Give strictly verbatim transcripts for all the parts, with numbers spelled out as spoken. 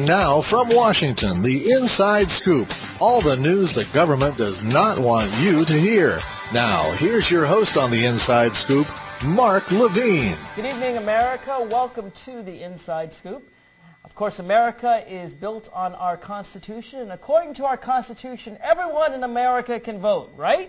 now from Washington, the Inside Scoop. All the news the government does not want you to hear. Now, here's your host on the Inside Scoop, Mark Levine. Good evening, America. Welcome to the Inside Scoop. Of course, America is built on our Constitution, and according to our Constitution, everyone in America can vote, right?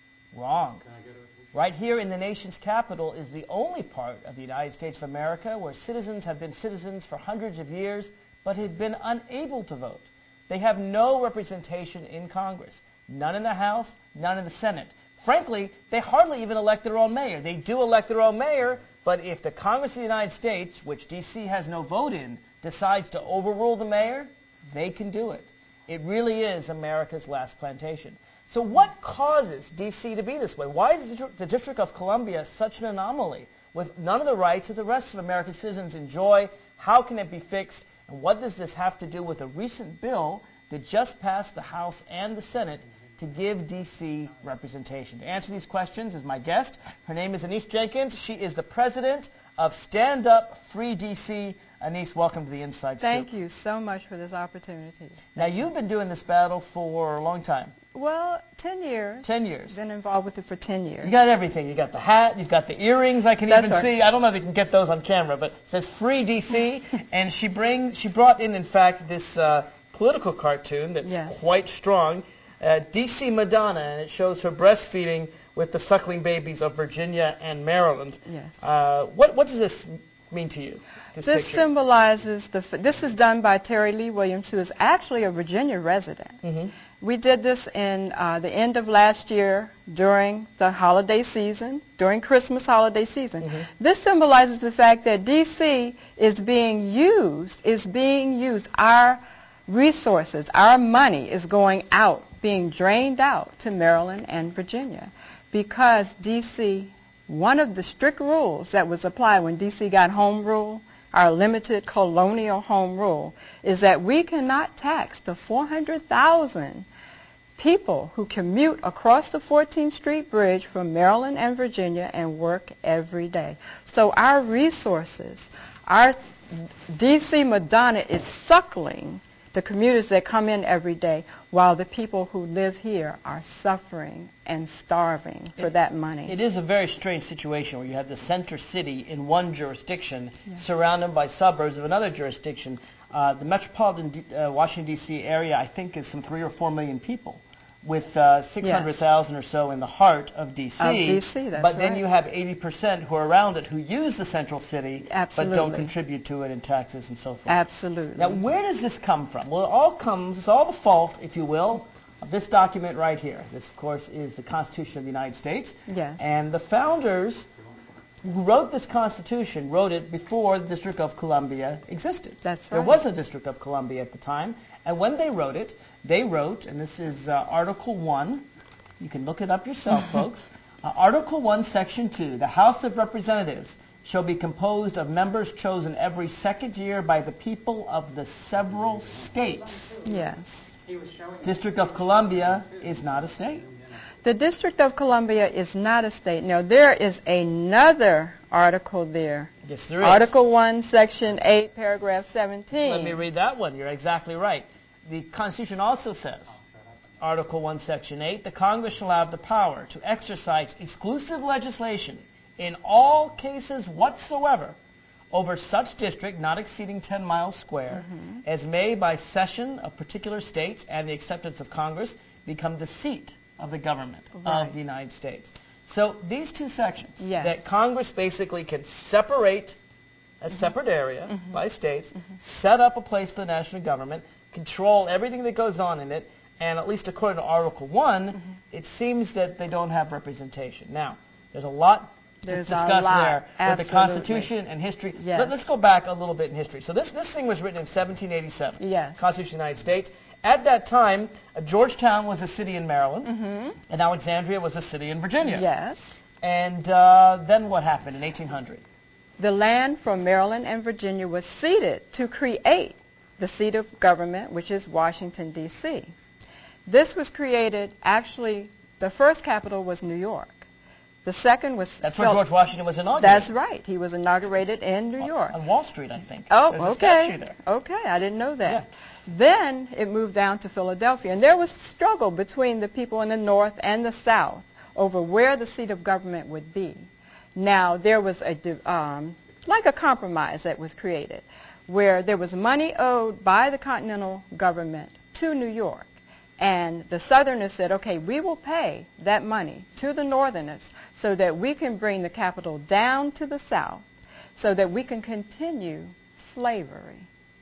Wrong. Right here in the nation's capital is the only part of the United States of America where citizens have been citizens for hundreds of years but have been unable to vote. They have no representation in Congress, none in the House, none in the Senate. Frankly, they hardly even elect their own mayor. They do elect their own mayor, but if the Congress of the United States, which D C has no vote in, decides to overrule the mayor, they can do it. It really is America's last plantation. So what causes D C to be this way? Why is the District of Columbia such an anomaly with none of the rights that the rest of American citizens enjoy? How can it be fixed? And what does this have to do with a recent bill that just passed the House and the Senate to give D C representation? To answer these questions is my guest. Her name is Anise Jenkins. She is the president of Stand Up Free D C. Anise, welcome to the Inside Scoop. Thank you so much for this opportunity. Now, you've been doing this battle for a long time. Well, ten years. Ten years. Been involved with it for ten years. You got everything. You got the hat. You've got the earrings. I can That's even right. see. I don't know if you can get those on camera, but it says Free D C. And she bring she brought in, in fact, this uh, political cartoon that's Yes. quite strong. Uh, D C Madonna, and it shows her breastfeeding with the suckling babies of Virginia and Maryland. Yes. Uh, what what does this mean to you? This, This picture? symbolizes the. f- This is done by Terry Lee Williams, who is actually a Virginia resident. Mm-hmm. We did this in uh, the end of last year during the holiday season, during Christmas holiday season. Mm-hmm. This symbolizes the fact that D C is being used, is being used. Our resources, our money is going out, being drained out to Maryland and Virginia because D C, one of the strict rules that was applied when D C got home rule, our limited colonial home rule, is that we cannot tax the four hundred thousand people who commute across the fourteenth Street Bridge from Maryland and Virginia and work every day. So our resources, our D C Madonna is suckling the commuters that come in every day while the people who live here are suffering and starving for It- that money. It is a very strange situation where you have the center city in one jurisdiction Yes. surrounded by suburbs of another jurisdiction. Uh, the metropolitan D- uh, Washington, D C area, I think, is some three or four million people, with uh, six hundred thousand or so in the heart of D C. Of D C, that's But then right. you have eighty percent who are around it who use the central city but don't Absolutely. contribute to it in taxes and so forth. Absolutely. Now, where does this come from? Well, it all comes, it's all the fault, if you will, of this document right here. This, of course, is the Constitution of the United States. Yes. And the founders who wrote this Constitution wrote it before the District of Columbia existed. That's There right. was no District of Columbia at the time. And when they wrote it, they wrote, and this is uh, Article one. You can look it up yourself, folks. Uh, Article one, Section two. The House of Representatives shall be composed of members chosen every second year by the people of the several states. Yes. District of Columbia is not a state. The District of Columbia is not a state. Now, there is another article there. Yes, there is. Article one, Section eight, Paragraph seventeen. Let me read that one. You're exactly right. The Constitution also says, Article one, Section eight, the Congress shall have the power to exercise exclusive legislation in all cases whatsoever over such district not exceeding ten miles square Mm-hmm. as may by cession of particular states and the acceptance of Congress become the seat of the government Right. of the United States. So these two sections, Yes. that Congress basically can separate a separate area Mm-hmm. by states, set up a place for the national government, control everything that goes on in it, and at least according to Article one, Mm-hmm. it seems that they don't have representation. Now, there's a lot to There's a discuss lot, there with the absolutely. Constitution and history. Yes. Let, us go back a little bit in history. So this, this thing was written in seventeen eighty-seven, Yes. Constitution of the United States. At that time, uh, Georgetown was a city in Maryland, Mm-hmm. and Alexandria was a city in Virginia. Yes. And uh, then what happened in eighteen hundred? The land from Maryland and Virginia was ceded to create the seat of government, which is Washington, D C. This was created, actually, the first capital was New York. The second was... That's where George Washington was inaugurated. That's right. He was inaugurated in New York. On Wall Street, I think. Oh, There's a okay. statue there. Okay, I didn't know that. Yeah. Then it moved down to Philadelphia, and there was struggle between the people in the North and the South over where the seat of government would be. Now, there was a, um, like a compromise that was created, where there was money owed by the Continental government to New York. And the Southerners said, okay, we will pay that money to the Northerners so that we can bring the capital down to the South so that we can continue slavery.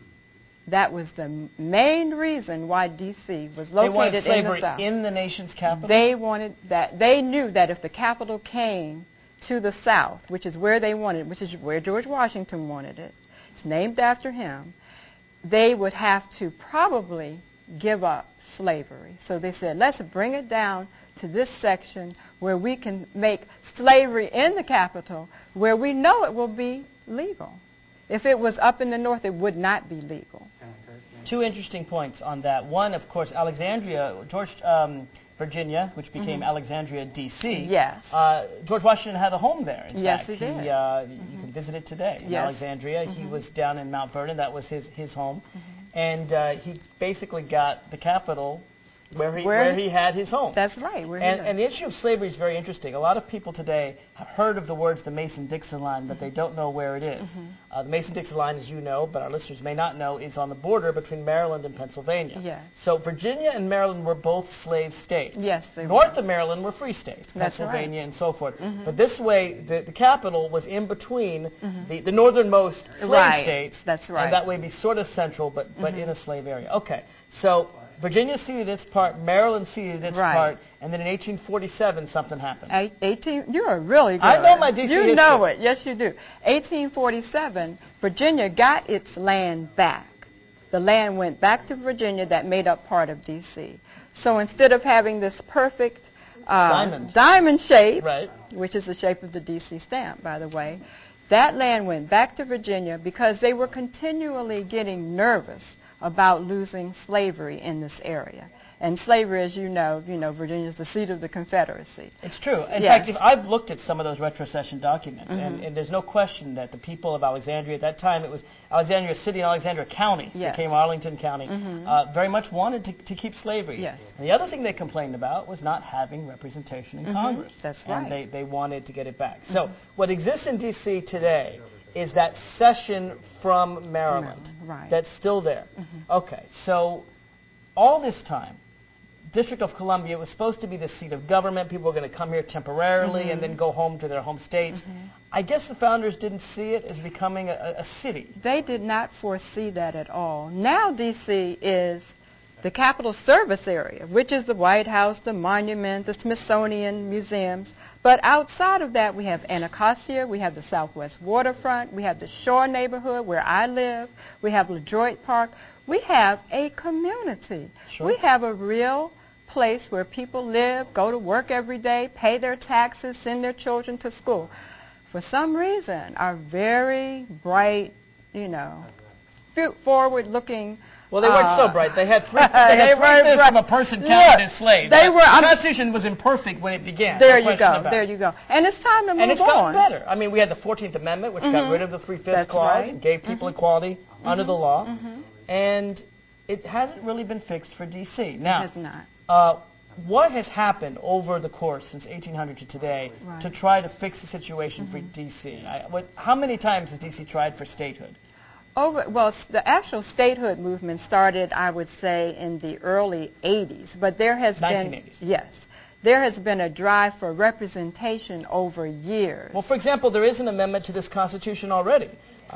That was the main reason why D C was located they wanted slavery in the South. in the nation's capital? They wanted that. They knew that if the capital came to the South, which is where they wanted, which is where George Washington wanted it, it's named after him, they would have to probably give up slavery. So they said, let's bring it down to this section where we can make slavery in the capital where we know it will be legal. If it was up in the North, it would not be legal. Two interesting points on that. One, of course, Alexandria, George, um, Virginia, which became mm-hmm. Alexandria, D C Yes. Uh, George Washington had a home there. In yes, fact. he did. He, uh, mm-hmm. You can visit it today in yes. Alexandria. Mm-hmm. He was down in Mount Vernon. That was his, his home. Mm-hmm. And uh, he basically got the capital where he, where, where he had his home. That's right. Where and, he and the issue of slavery is very interesting. A lot of people today have heard of the words the Mason-Dixon line, but mm-hmm. they don't know where it is. Mm-hmm. Uh, the Mason-Dixon line, as you know, but our listeners may not know, is on the border between Maryland and Pennsylvania. Yes. So Virginia and Maryland were both slave states. Yes, they North were. of Maryland were free states, That's Pennsylvania right. and so forth. Mm-hmm. But this way, the, the capital was in between mm-hmm. the, the northernmost slave right. states. That's right. And that way be sort of central, but, but mm-hmm. in a slave area. Okay, so Virginia ceded its part, Maryland ceded its right. part, and then in eighteen forty-seven something happened. eighteen, you're really good. I know my D C You history. know it. Yes, you do. eighteen forty-seven, Virginia got its land back. The land went back to Virginia that made up part of D C. So instead of having this perfect uh, diamond. diamond shape, right. which is the shape of the D C stamp, by the way, that land went back to Virginia because they were continually getting nervous about losing slavery in this area. And slavery, as you know, you know, Virginia is the seat of the Confederacy. It's true. In yes. fact, if I've looked at some of those retrocession documents, mm-hmm. and, and there's no question that the people of Alexandria, at that time it was Alexandria City and Alexandria County, yes. became Arlington County, mm-hmm. uh, very much wanted to, to keep slavery. Yes. And the other thing they complained about was not having representation in mm-hmm. Congress. That's and right. they, they wanted to get it back. So mm-hmm. what exists in D C today is that cession from Maryland. Maryland, right. That's still there. Mm-hmm. Okay, so all this time, District of Columbia was supposed to be the seat of government. People were going to come here temporarily mm-hmm. and then go home to their home states. Mm-hmm. I guess the founders didn't see it as becoming a, a city. They did not foresee that at all. Now D C is the Capitol Service area, which is the White House, the Monument, the Smithsonian Museums. But outside of that, we have Anacostia, we have the Southwest Waterfront, we have the Shore neighborhood where I live, we have LaDroit Park. We have a community. Sure. We have a real place where people live, go to work every day, pay their taxes, send their children to school. For some reason, our very bright, you know, forward-looking. Well, they weren't uh, so bright. They had three, they had they three fifths of a person counted as slaves. They were, the I'm, Constitution was imperfect when it began. There no you go. About there it. you go. And it's time to move on. And it's gotten better. I mean, we had the fourteenth Amendment, which mm-hmm. got rid of the three-fifths That's clause right. and gave people mm-hmm. equality mm-hmm. under the law. Mm-hmm. And it hasn't really been fixed for D C. Now, it has not. Uh, what has happened over the course since eighteen hundred to today right. to try to fix the situation mm-hmm. for D C? I, what, how many times has D C tried for statehood? Over, well, the actual statehood movement started, I would say, in the early eighties. But there has nineteen eighties. been, yes, there has been a drive for representation over years. Well, for example, there is an amendment to this Constitution already.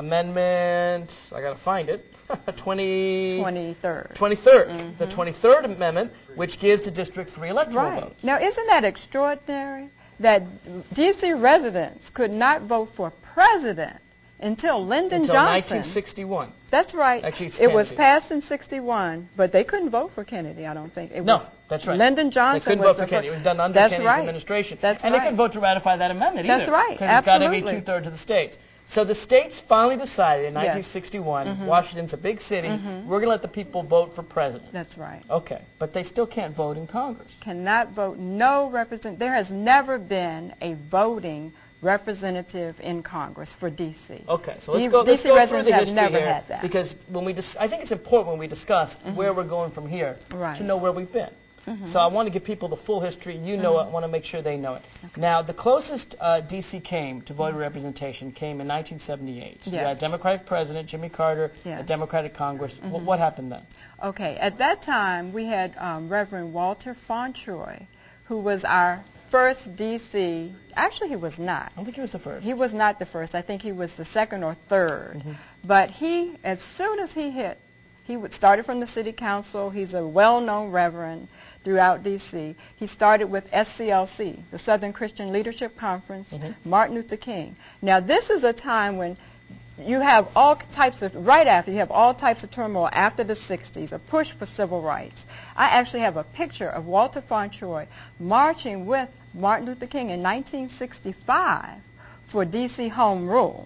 Amendment, I got to find it, twenty, twenty-third. twenty-third. Mm-hmm. The twenty-third Amendment, which gives the District three electoral right. votes. Now, isn't that extraordinary that D C residents could not vote for president until Lyndon Until Johnson? nineteen sixty-one. That's right. Actually, it's it was Kennedy. passed in sixty-one, but they couldn't vote for Kennedy, I don't think. It No, was that's right. Lyndon Johnson They couldn't was vote for the Kennedy. It was done under That's Kennedy's right. administration. That's and right. they couldn't vote to ratify that amendment That's either. right. Because it's got to be Absolutely. two-thirds of the states. So the states finally decided in Yes. nineteen sixty-one, Mhm. Washington's a big city, Mhm. we're going to let the people vote for president. That's right. Okay, but they still can't vote in Congress. Cannot vote. No represent. There has never been a voting representative in Congress for D C. Okay, so let's D- go, let's D C go through residents the have history never here, had that. because when we dis- I think it's important when we discuss where we're going from here Right. to know where we've been. Mhm. So I want to give people the full history. You know it. I want to make sure they know it. Now, the closest uh, D C came to voter representation came in nineteen seventy-eight. You Yes. had Democratic President Jimmy Carter, a Yes. Democratic Congress. Wh- what happened then? Okay, at that time we had um, Reverend Walter Fauntroy, who was our first D C. Actually, he was not. I don't think he was the first. He was not the first. I think he was the second or 3rd Mhm. But he, as soon as he hit, he would started from the city council. He's a well-known reverend throughout D C. He started with S C L C, the Southern Christian Leadership Conference, Mhm. Martin Luther King. Now, this is a time when you have all types of, right after, you have all types of turmoil after the sixties, a push for civil rights. I actually have a picture of Walter Fauntroy marching with Martin Luther King in nineteen sixty-five for D C home rule.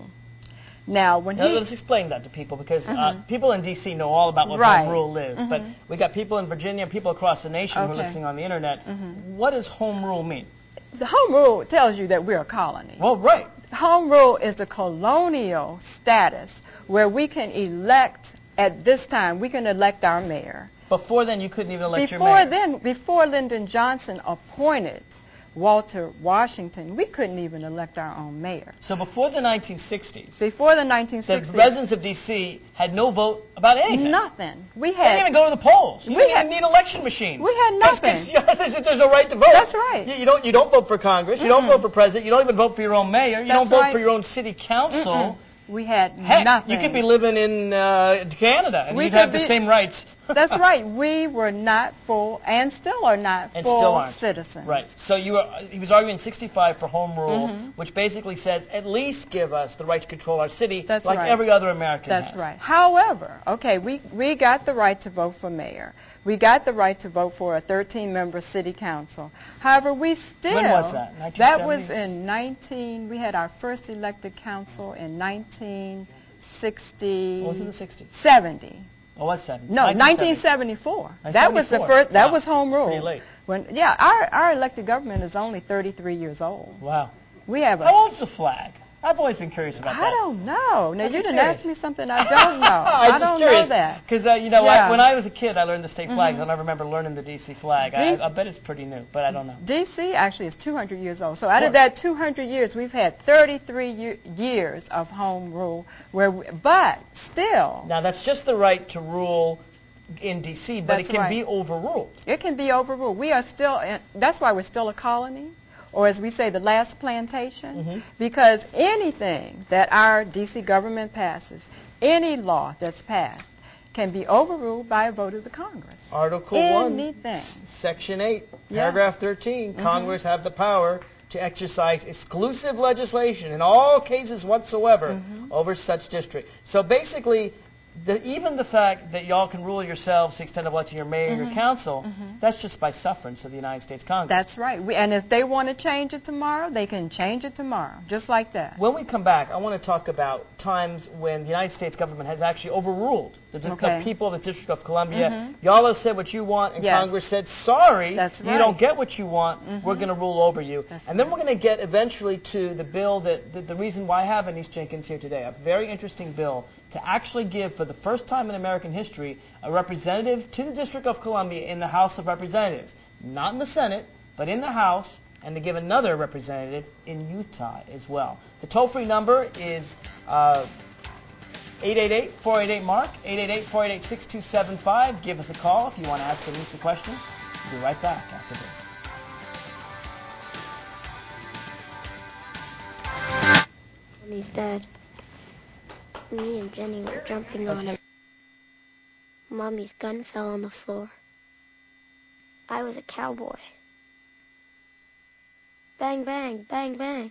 Now, when Now, he... let's explain that to people, because uh, Mhm. people in D C know all about what Right. home rule is, but Mhm. we got people in Virginia, people across the nation who are Okay. listening on the internet. Mhm. What does home rule mean? The home rule tells you that we're a colony. Well, right. Home rule is a colonial status where we can elect, at this time, we can elect our mayor. Before then, you couldn't even elect your Before mayor. then, before Lyndon Johnson appointed Walter Washington, we couldn't even elect our own mayor. So before the nineteen sixties, Before the the nineteen sixties, residents of D C had no vote about anything. nothing. We They didn't had even go to the polls. You We didn't had- even need election machines. we had 'Cause- 'cause, nothing. yeah, there's, there's no right to vote. That's right. You, you don't. You don't vote for Congress. You don't Mm-mm. vote for president. You don't even vote for your own mayor. You That's don't vote right. for your own city council. Mm-mm. We had Heck, nothing. you could be living in uh, Canada and We you'd have could the be- same rights. That's right. We were not full, and still are not And full still aren't. citizens. Right. So you were, he was arguing sixty-five for home rule, Mhm. which basically says at least give us the right to control our city, That's like right. every other American That's has. right. However, okay, we, we got the right to vote for mayor. We got the right to vote for a thirteen-member city council. However, we still... When was that? That was nineteen seventies? in nineteen... We had our first elected council in nineteen sixty... What was in the sixties? seventy. Oh, it was seventy. No, nineteen seventy. seventy-four. That was the seventy-four. first... That Wow. was home rule. Pretty late. When, yeah, our, our elected government is only thirty-three years old. Wow. We have a... How old's the flag? I've always been curious about I that. don't know. Now, I'm you didn't curious. ask me something I don't know. I'm I just don't curious, know that. Because, uh, you know, Yeah. I, when I was a kid, I learned the state flags, Mhm. and I remember learning the D C flag. I, D- I bet it's pretty new, but I don't know. D C actually is two hundred years old. So out Of of that two hundred years, we've had thirty-three year, years of home rule. Where, we, but still, Now, that's just the right to rule in D C, but That's it can right. be overruled. it can be overruled. We are still, in, that's why we're still a colony, or as we say, the last plantation, Mhm. because anything that our D C government passes, any law that's passed, can be overruled by a vote of the Congress. Article one, Anything. S- Section eight, Yes. Paragraph thirteen, Mhm. Congress have the power to exercise exclusive legislation in all cases whatsoever Mhm. over such district. So basically, the, even the fact that y'all can rule yourselves to the extent of electing your mayor and your Mhm. council, Mhm. that's just by sufferance of the United States Congress. That's right. We, and if they want to change it tomorrow, they can change it tomorrow, just like that. When we come back, I want to talk about times when the United States government has actually overruled the, di- Okay. the people of the District of Columbia. Mhm. Y'all have said what you want, and Yes. Congress said, sorry, That's you right. don't get what you want, Mhm. we're going to rule over you. That's and then right. we're going to get eventually to the bill that, the, the reason why I have Anise Jenkins here today, a very interesting bill to actually give, for the first time in American history, a representative to the District of Columbia in the House of Representatives. Not in the Senate, but in the House, and to give another representative in Utah as well. The toll-free number is uh, eight eight eight, four eight eight, MARK, eight eight eight, four eight eight, six two seven five. Give us a call if you want to ask Anise a question. We'll be right back after this. Mommy's bed. Me and Jenny were jumping on him. Mommy's gun fell on the floor. I was a cowboy. Bang, bang, bang, bang.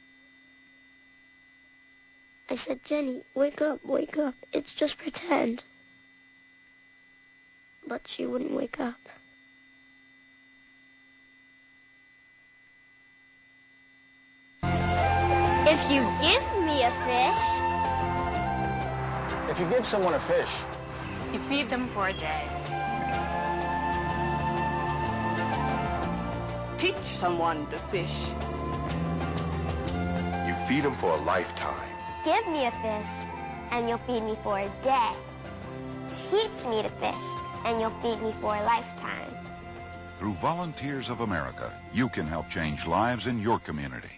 I said, Jenny, wake up, wake up. It's just pretend. But she wouldn't wake up. If you give me a fish, If you give someone a fish, you feed them for a day. Teach someone to fish. You feed them for a lifetime. Give me a fish, and you'll feed me for a day. Teach me to fish, and you'll feed me for a lifetime. Through Volunteers of America, you can help change lives in your community.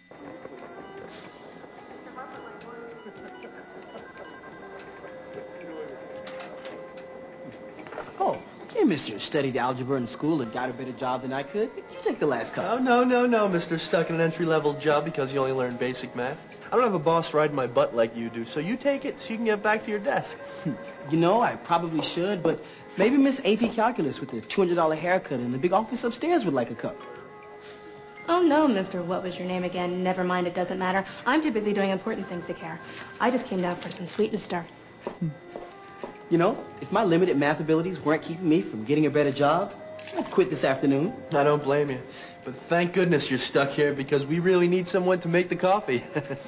Oh, hey, mister. Studied algebra in school and got a better job than I could. You take the last cup. Oh, no, no, no, mister. Stuck in an entry-level job because you only learn basic math. I don't have a boss riding my butt like you do, so you take it so you can get back to your desk. You know, I probably should, but maybe Miss A P Calculus with the two hundred dollar haircut in the big office upstairs would like a cup. Oh, no, mister What was your name again? Never mind, it doesn't matter. I'm too busy doing important things to care. I just came down for some sweet and stir. You know, if my limited math abilities weren't keeping me from getting a better job, I'd quit this afternoon. I don't blame you. But thank goodness you're stuck here because we really need someone to make the coffee.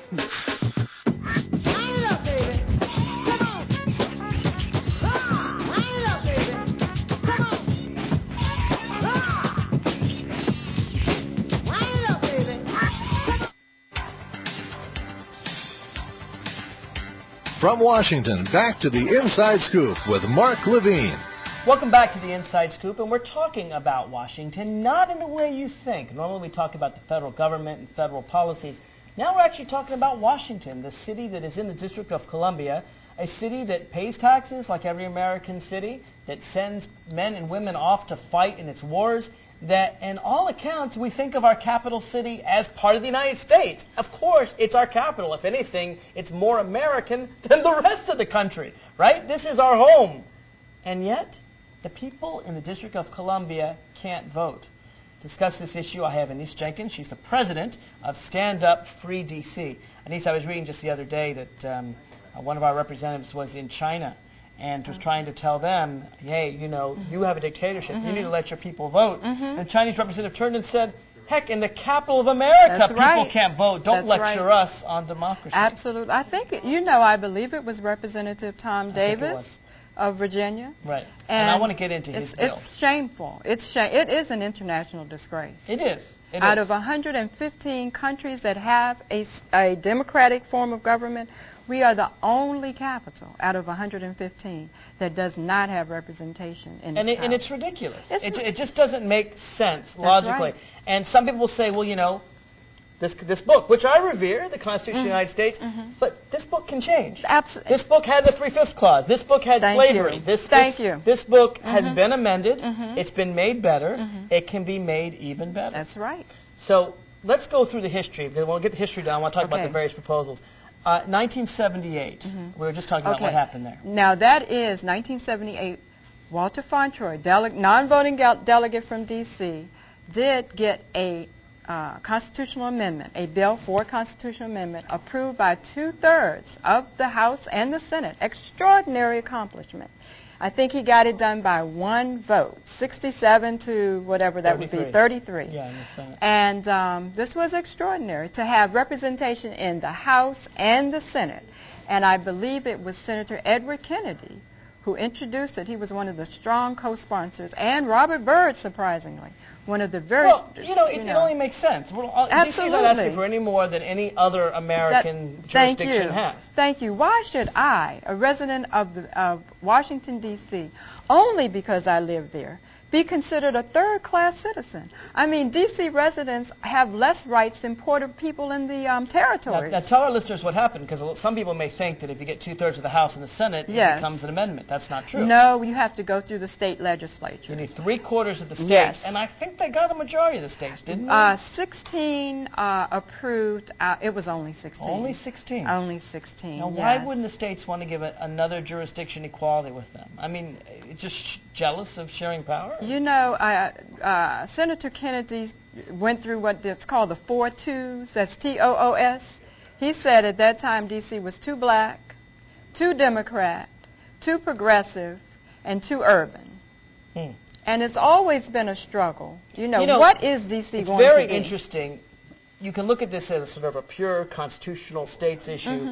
From Washington, back to the Inside Scoop with Mark Levine. Welcome back to the Inside Scoop, and we're talking about Washington, not in the way you think. Normally we talk about the federal government and federal policies. Now we're actually talking about Washington, the city that is in the District of Columbia, a city that pays taxes like every American city, that sends men and women off to fight in its wars, that in all accounts we think of our capital city as part of the United States. Of course, it's our capital. If anything, it's more American than the rest of the country, right? This is our home. And yet, the people in the District of Columbia can't vote. To discuss this issue, I have Anise Jenkins. She's the president of Stand Up Free D C. Anise, I was reading just the other day that um, uh, one of our representatives was in China and was trying to tell them, hey, you know, mm-hmm. you have a dictatorship. Mm-hmm. You need to let your people vote. Mm-hmm. And the Chinese representative turned and said, heck, in the capital of America, That's people right. can't vote. Don't That's lecture right. us on democracy. Absolutely. I think, it, you know, I believe it was Representative Tom I Davis of Virginia. Right. And, and I want to get into his it's, bill. It's shameful. It's sh- It is an international disgrace. It is. It Out is. of one hundred fifteen countries that have a, a democratic form of government, we are the only capital out of one hundred fifteen that does not have representation in and its it, And House. it's ridiculous. It's it, ri- it just doesn't make sense That's logically. right. And some people will say, well, you know, this this book, which I revere, the Constitution Mm-hmm. of the United States, mm-hmm. but this book can change. Absolutely. This book had the three-fifths clause. This book had Thank slavery. you. This, Thank this, you. This book Mm-hmm. has been amended. Mm-hmm. It's been made better. Mm-hmm. It can be made even better. That's right. So let's go through the history, because we'll get the history down. I want to talk Okay. about the various proposals. Uh, nineteen seventy-eight, Mm-hmm. we were just talking about Okay. what happened there. Now, that is nineteen seventy-eight. Walter Fauntroy, dele- non-voting gal- delegate from D C, did get a uh, constitutional amendment, a bill for a constitutional amendment, approved by two-thirds of the House and the Senate. Extraordinary accomplishment. I think he got it done by one vote, sixty-seven to whatever that would be, thirty-three. Yeah, in the Senate. And um, this was extraordinary, to have representation in the House and the Senate. And I believe it was Senator Edward Kennedy who introduced it. He was one of the strong co-sponsors, and Robert Byrd, surprisingly, one of the very... Well, you know, it, it only makes sense. Well, uh, D C is not asking for any more than any other American that, jurisdiction thank you. has. Thank you. Why should I, a resident of, the, of Washington, D C, only because I live there, be considered a third-class citizen? I mean, D C residents have less rights than Puerto people in the um, territories. Now, now, tell our listeners what happened, because some people may think that if you get two-thirds of the House and the Senate, Yes. it becomes an amendment. That's not true. No, you have to go through the state legislature. You need three-quarters of the states, Yes. and I think they got a majority of the states, didn't they? Uh, sixteen uh, approved. Uh, it was only sixteen. Only sixteen. Only sixteen. Now, why yes. wouldn't the states want to give it another jurisdiction equality with them? I mean, it's just sh- jealous of sharing power? You know, uh, uh, Senator Kennedy went through what it's called the four twos. That's T O O S. He said at that time D C was too black, too Democrat, too progressive, and too urban. Hmm. And it's always been a struggle. You know, You know, what is D C It's going very to be? interesting. You can look at this as sort of a pure constitutional states issue. Mm-hmm.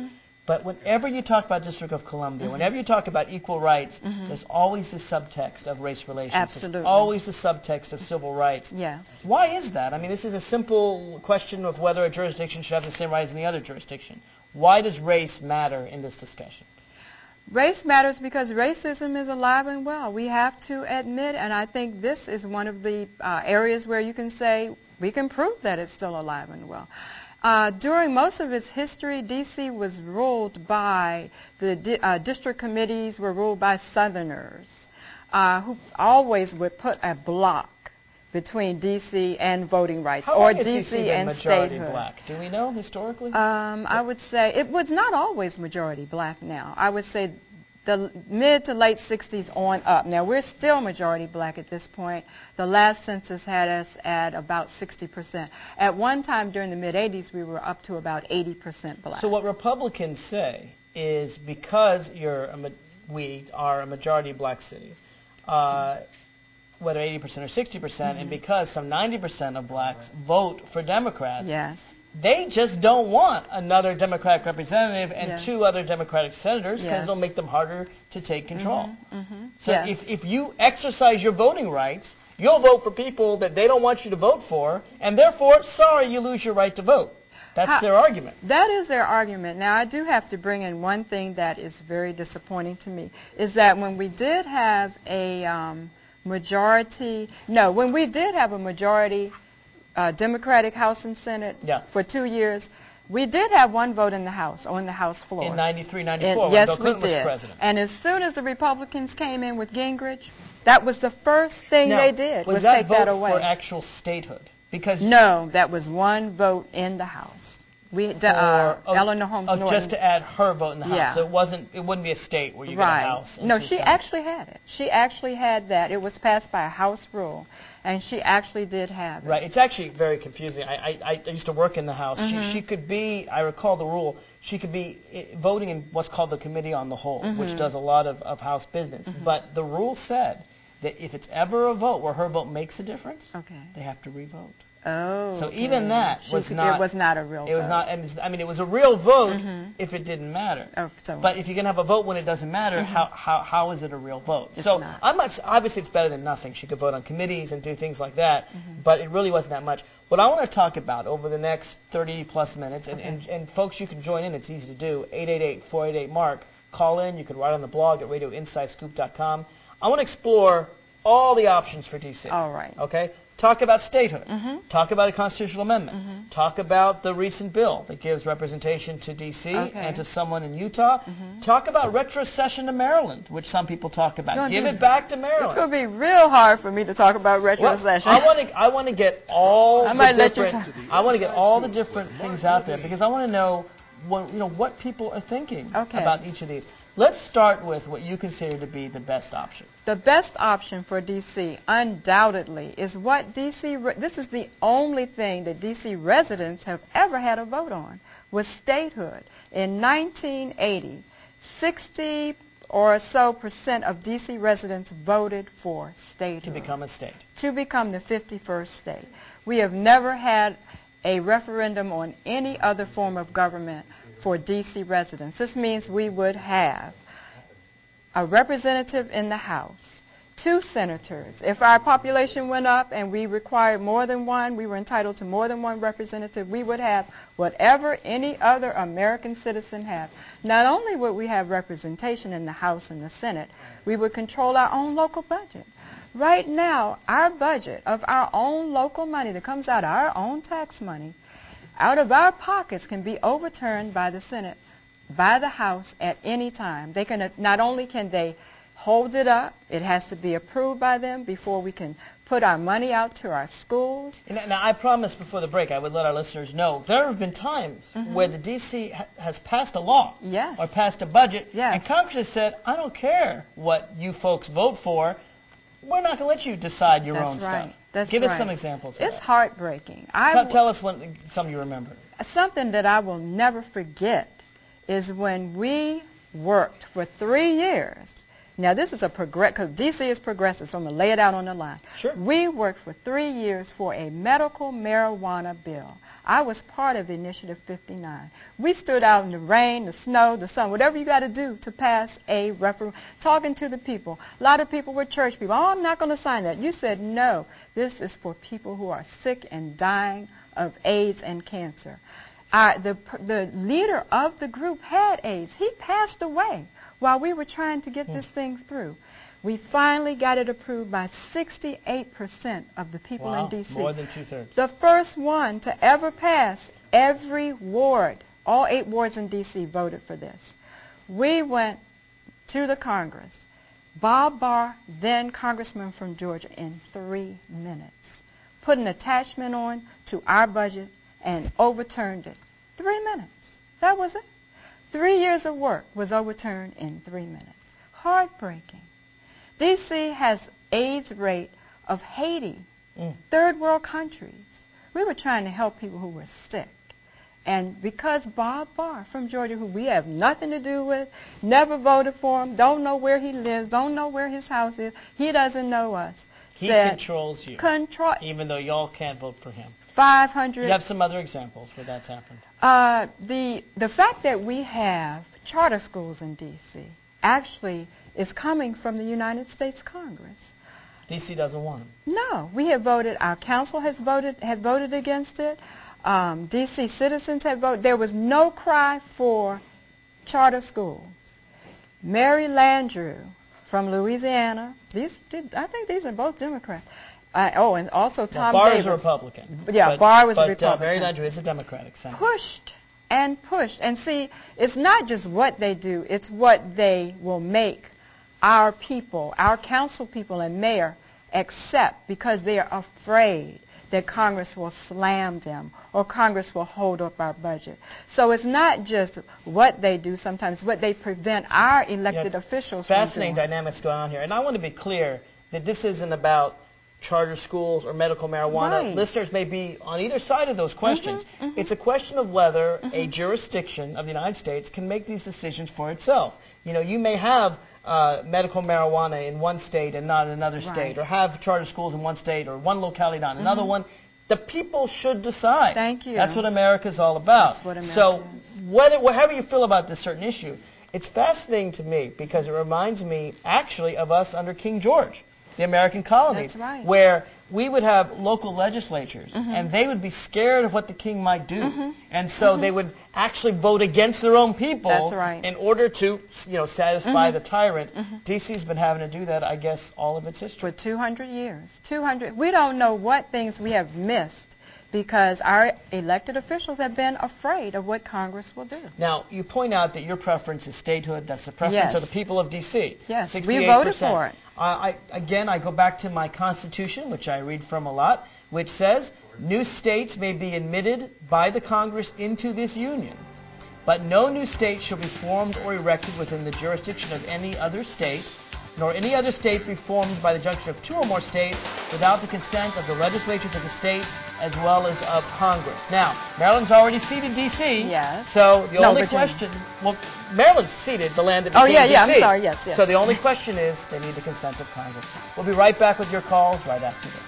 But whenever you talk about District of Columbia, mm-hmm. whenever you talk about equal rights, mm-hmm. there's always the subtext of race relations. Absolutely. There's always the subtext of civil rights. Yes. Why is that? I mean, this is a simple question of whether a jurisdiction should have the same rights as any other jurisdiction. Why does race matter in this discussion? Race matters because racism is alive and well. We have to admit, and I think this is one of the uh, areas where you can say we can prove that it's still alive and well. Uh, during most of its history, D C was ruled by, the di- uh, district committees were ruled by Southerners, uh, who always would put a block between D C and voting rights, How or long has D C D C been and majority statehood. Black? Do we know historically? Um, I would say it was not always majority black now. I would say the mid to late sixties on up. Now, we're still majority black at this point. The last census had us at about sixty percent. At one time during the mid-eighties, we were up to about eighty percent black. So what Republicans say is because you're a ma- we are a majority black city, uh, whether eighty percent or sixty percent, mm-hmm. and because some ninety percent of blacks vote for Democrats, yes. they just don't want another Democratic representative and yes. two other Democratic senators because yes. it'll make them harder to take control. Mm-hmm. Mm-hmm. So yes. if, if you exercise your voting rights, you'll vote for people that they don't want you to vote for, and therefore, sorry, you lose your right to vote. That's How, their argument. That is their argument. Now, I do have to bring in one thing that is very disappointing to me, is that when we did have a um, majority, no, when we did have a majority uh, Democratic House and Senate yeah. for two years, we did have one vote in the House, on the House floor. In ninety-three, ninety-four, and, when yes, Bill Clinton we did. was president. And as soon as the Republicans came in with Gingrich, that was the first thing now, they did, was, was that take vote that away. for actual statehood? Because no, that was one vote in the House. We, for, uh, oh, Eleanor Holmes oh, Norton. Just to add her vote in the House. Yeah. So it wasn't. It wouldn't be a state where you right. get a House. No, she Senate. actually had it. She actually had that. It was passed by a House rule, and she actually did have it. Right. It's actually very confusing. I I, I used to work in the House. Mm-hmm. She she could be. I recall the rule. She could be I- voting in what's called the Committee on the Whole, mm-hmm. which does a lot of, of House business. Mm-hmm. But the rule said that if it's ever a vote where her vote makes a difference, okay. they have to re-vote. Oh, so okay. even that she was could, not. It was not a real. It vote. was not. I mean, it was a real vote mm-hmm. if it didn't matter. Oh, so but if you're gonna have a vote when it doesn't matter, mm-hmm. how, how how is it a real vote? It's so not. I'm not. Obviously, it's better than nothing. She could vote on committees and do things like that. Mm-hmm. But it really wasn't that much. What I want to talk about over the next thirty plus minutes, and, okay. and, and folks, you can join in. It's easy to do. eight eight eight, four eight eight, MARK. Call in. You can write on the blog at radio inside scoop dot com. I want to explore all the options for D C. All right. Okay. Talk about statehood. Mm-hmm. Talk about a constitutional amendment. Mm-hmm. Talk about the recent bill that gives representation to D C okay. and to someone in Utah. Mm-hmm. Talk about retrocession to Maryland, which some people talk about. Give be, it back to Maryland. It's going to be real hard for me to talk about retrocession. Well, I want to. I want to get all I the might different. let you I want to get all the different things out there because I want to know what you know what people are thinking okay. about each of these. Let's start with what you consider to be the best option. The best option for D C, undoubtedly, is what D C, re- this is the only thing that D C residents have ever had a vote on, was statehood. In nineteen eighty, sixty or so percent of D C residents voted for statehood. To become a state. To become the fifty-first state. We have never had a referendum on any other form of government for D C residents. This means we would have a representative in the House, two senators. If our population went up and we required more than one, we were entitled to more than one representative, we would have whatever any other American citizen has. Not only would we have representation in the House and the Senate, we would control our own local budget. Right now, our budget of our own local money that comes out of our own tax money, out of our pockets, can be overturned by the Senate, by the House at any time. They can not only can they hold it up, it has to be approved by them before we can put our money out to our schools. And now, I promised before the break I would let our listeners know there have been times mm-hmm. where the D C ha- has passed a law yes. or passed a budget, yes. and Congress has said, I don't care what you folks vote for. We're not going to let you decide your That's own right. stuff. That's Give right. us some examples of It's that. heartbreaking. I tell, tell us one, some you remember. Something that I will never forget is when we worked for three years. Now, this is a progress, because D C is progressive, so I'm going to lay it out on the line. Sure. We worked for three years for a medical marijuana bill. I was part of Initiative fifty-nine. We stood out in the rain, the snow, the sun, whatever you got to do to pass a referendum, talking to the people. A lot of people were church people. Oh, I'm not going to sign that. You said, no, this is for people who are sick and dying of AIDS and cancer. Uh, the, the leader of the group had AIDS. He passed away while we were trying to get this thing through. We finally got it approved by sixty-eight percent of the people wow, in D C more than two-thirds. The first one to ever pass. Every ward, all eight wards in D C voted for this. We went to the Congress. Bob Barr, then congressman from Georgia, in three minutes, put an attachment on to our budget and overturned it. Three minutes. That was it. Three years of work was overturned in three minutes. Heartbreaking. D C has AIDS rate of Haiti, mm. third world countries. We were trying to help people who were sick. And because Bob Barr from Georgia, who we have nothing to do with, never voted for him, don't know where he lives, don't know where his house is, he doesn't know us. He said, controls you, control, even though y'all can't vote for him. five hundred. You have some other examples where that's happened. Uh, the, the fact that we have charter schools in D C actually is coming from the United States Congress. D C doesn't want them. No, we have voted. Our council has voted had voted against it. Um, D C citizens have voted. There was no cry for charter schools. Mary Landrieu from Louisiana. These, I think these are both Democrats. Uh, oh, and also Tom well, Barr Davis. is a Republican. Yeah, but, Barr was but, a Republican. But uh, Mary Landrieu is a Democratic senator. Pushed and pushed. And see, it's not just what they do, it's what they will make our people, our council people and mayor accept, because they are afraid that Congress will slam them or Congress will hold up our budget. So it's not just what they do sometimes, what they prevent our elected yeah, officials from doing. Fascinating dynamics going on here. And I want to be clear that this isn't about charter schools or medical marijuana. Right. Listeners may be on either side of those questions. Mm-hmm, mm-hmm. It's a question of whether mm-hmm. a jurisdiction of the United States can make these decisions for itself. You know, you may have uh, medical marijuana in one state and not in another right. state, or have charter schools in one state or one locality, not another mm-hmm. one. The people should decide. Thank you. That's what America's all about. That's what America so is. whether, whatever you feel about this certain issue, it's fascinating to me because it reminds me actually of us under King George, the American colonies, That's right. where we would have local legislatures, mm-hmm. and they would be scared of what the king might do, mm-hmm. and so mm-hmm. they would actually vote against their own people That's right. in order to, you know, satisfy mm-hmm. the tyrant. Mm-hmm. D C's been having to do that, I guess, all of its history. For two hundred years. two hundred. We don't know what things we have missed because our elected officials have been afraid of what Congress will do. Now, you point out that your preference is statehood. That's the preference yes. of the people of D C Yes, sixty-eight percent. we voted for it. Uh, I, again, I go back to my Constitution, which I read from a lot, which says, new states may be admitted by the Congress into this union, but no new state shall be formed or erected within the jurisdiction of any other state, nor any other state be formed by the junction of two or more states without the consent of the legislatures of the state as well as of Congress. Now, Maryland's already ceded D C. Yes. So the no, only Virginia. question, well, Maryland's ceded the land that Oh, became yeah, yeah, D C. I'm sorry, yes, yes. So the only question is they need the consent of Congress. We'll be right back with your calls right after this.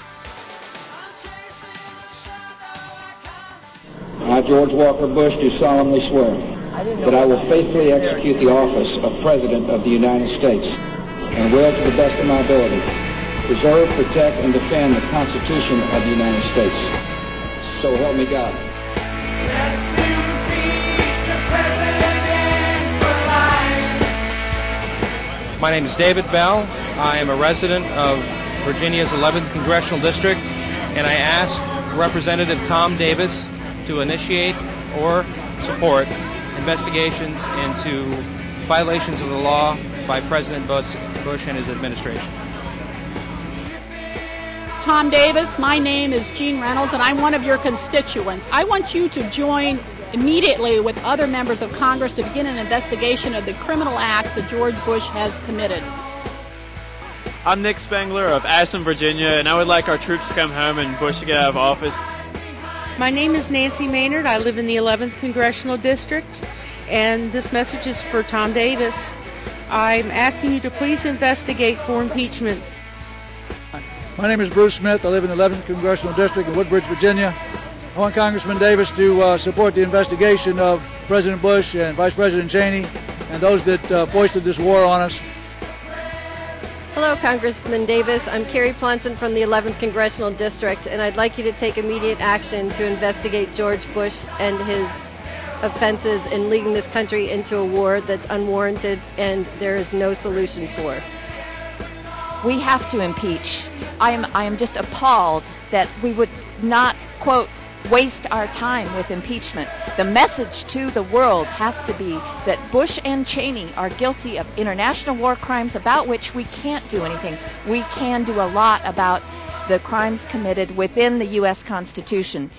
I, George Walker Bush, do solemnly swear that I will faithfully execute the office of President of the United States and will, to the best of my ability, preserve, protect, and defend the Constitution of the United States. So help me God. My name is David Bell. I am a resident of Virginia's eleventh Congressional District, and I ask Representative Tom Davis to initiate or support investigations into violations of the law by President Bush and his administration. Tom Davis, my name is Jean Reynolds, and I'm one of your constituents. I want you to join immediately with other members of Congress to begin an investigation of the criminal acts that George Bush has committed. I'm Nick Spengler of Ashland, Virginia, and I would like our troops to come home and Bush to get out of office. My name is Nancy Maynard. I live in the eleventh Congressional District, and this message is for Tom Davis. I'm asking you to please investigate for impeachment. My name is Bruce Smith. I live in the eleventh Congressional District in Woodbridge, Virginia. I want Congressman Davis to uh, support the investigation of President Bush and Vice President Cheney and those that uh, foisted this war on us. Hello, Congressman Davis. I'm Carrie Plonson from the eleventh Congressional District, and I'd like you to take immediate action to investigate George Bush and his offenses in leading this country into a war that's unwarranted and there is no solution for. We have to impeach. I am, I am just appalled that we would not, quote, waste our time with impeachment. The message to the world has to be that Bush and Cheney are guilty of international war crimes about which we can't do anything. We can do a lot about the crimes committed within the U S Constitution.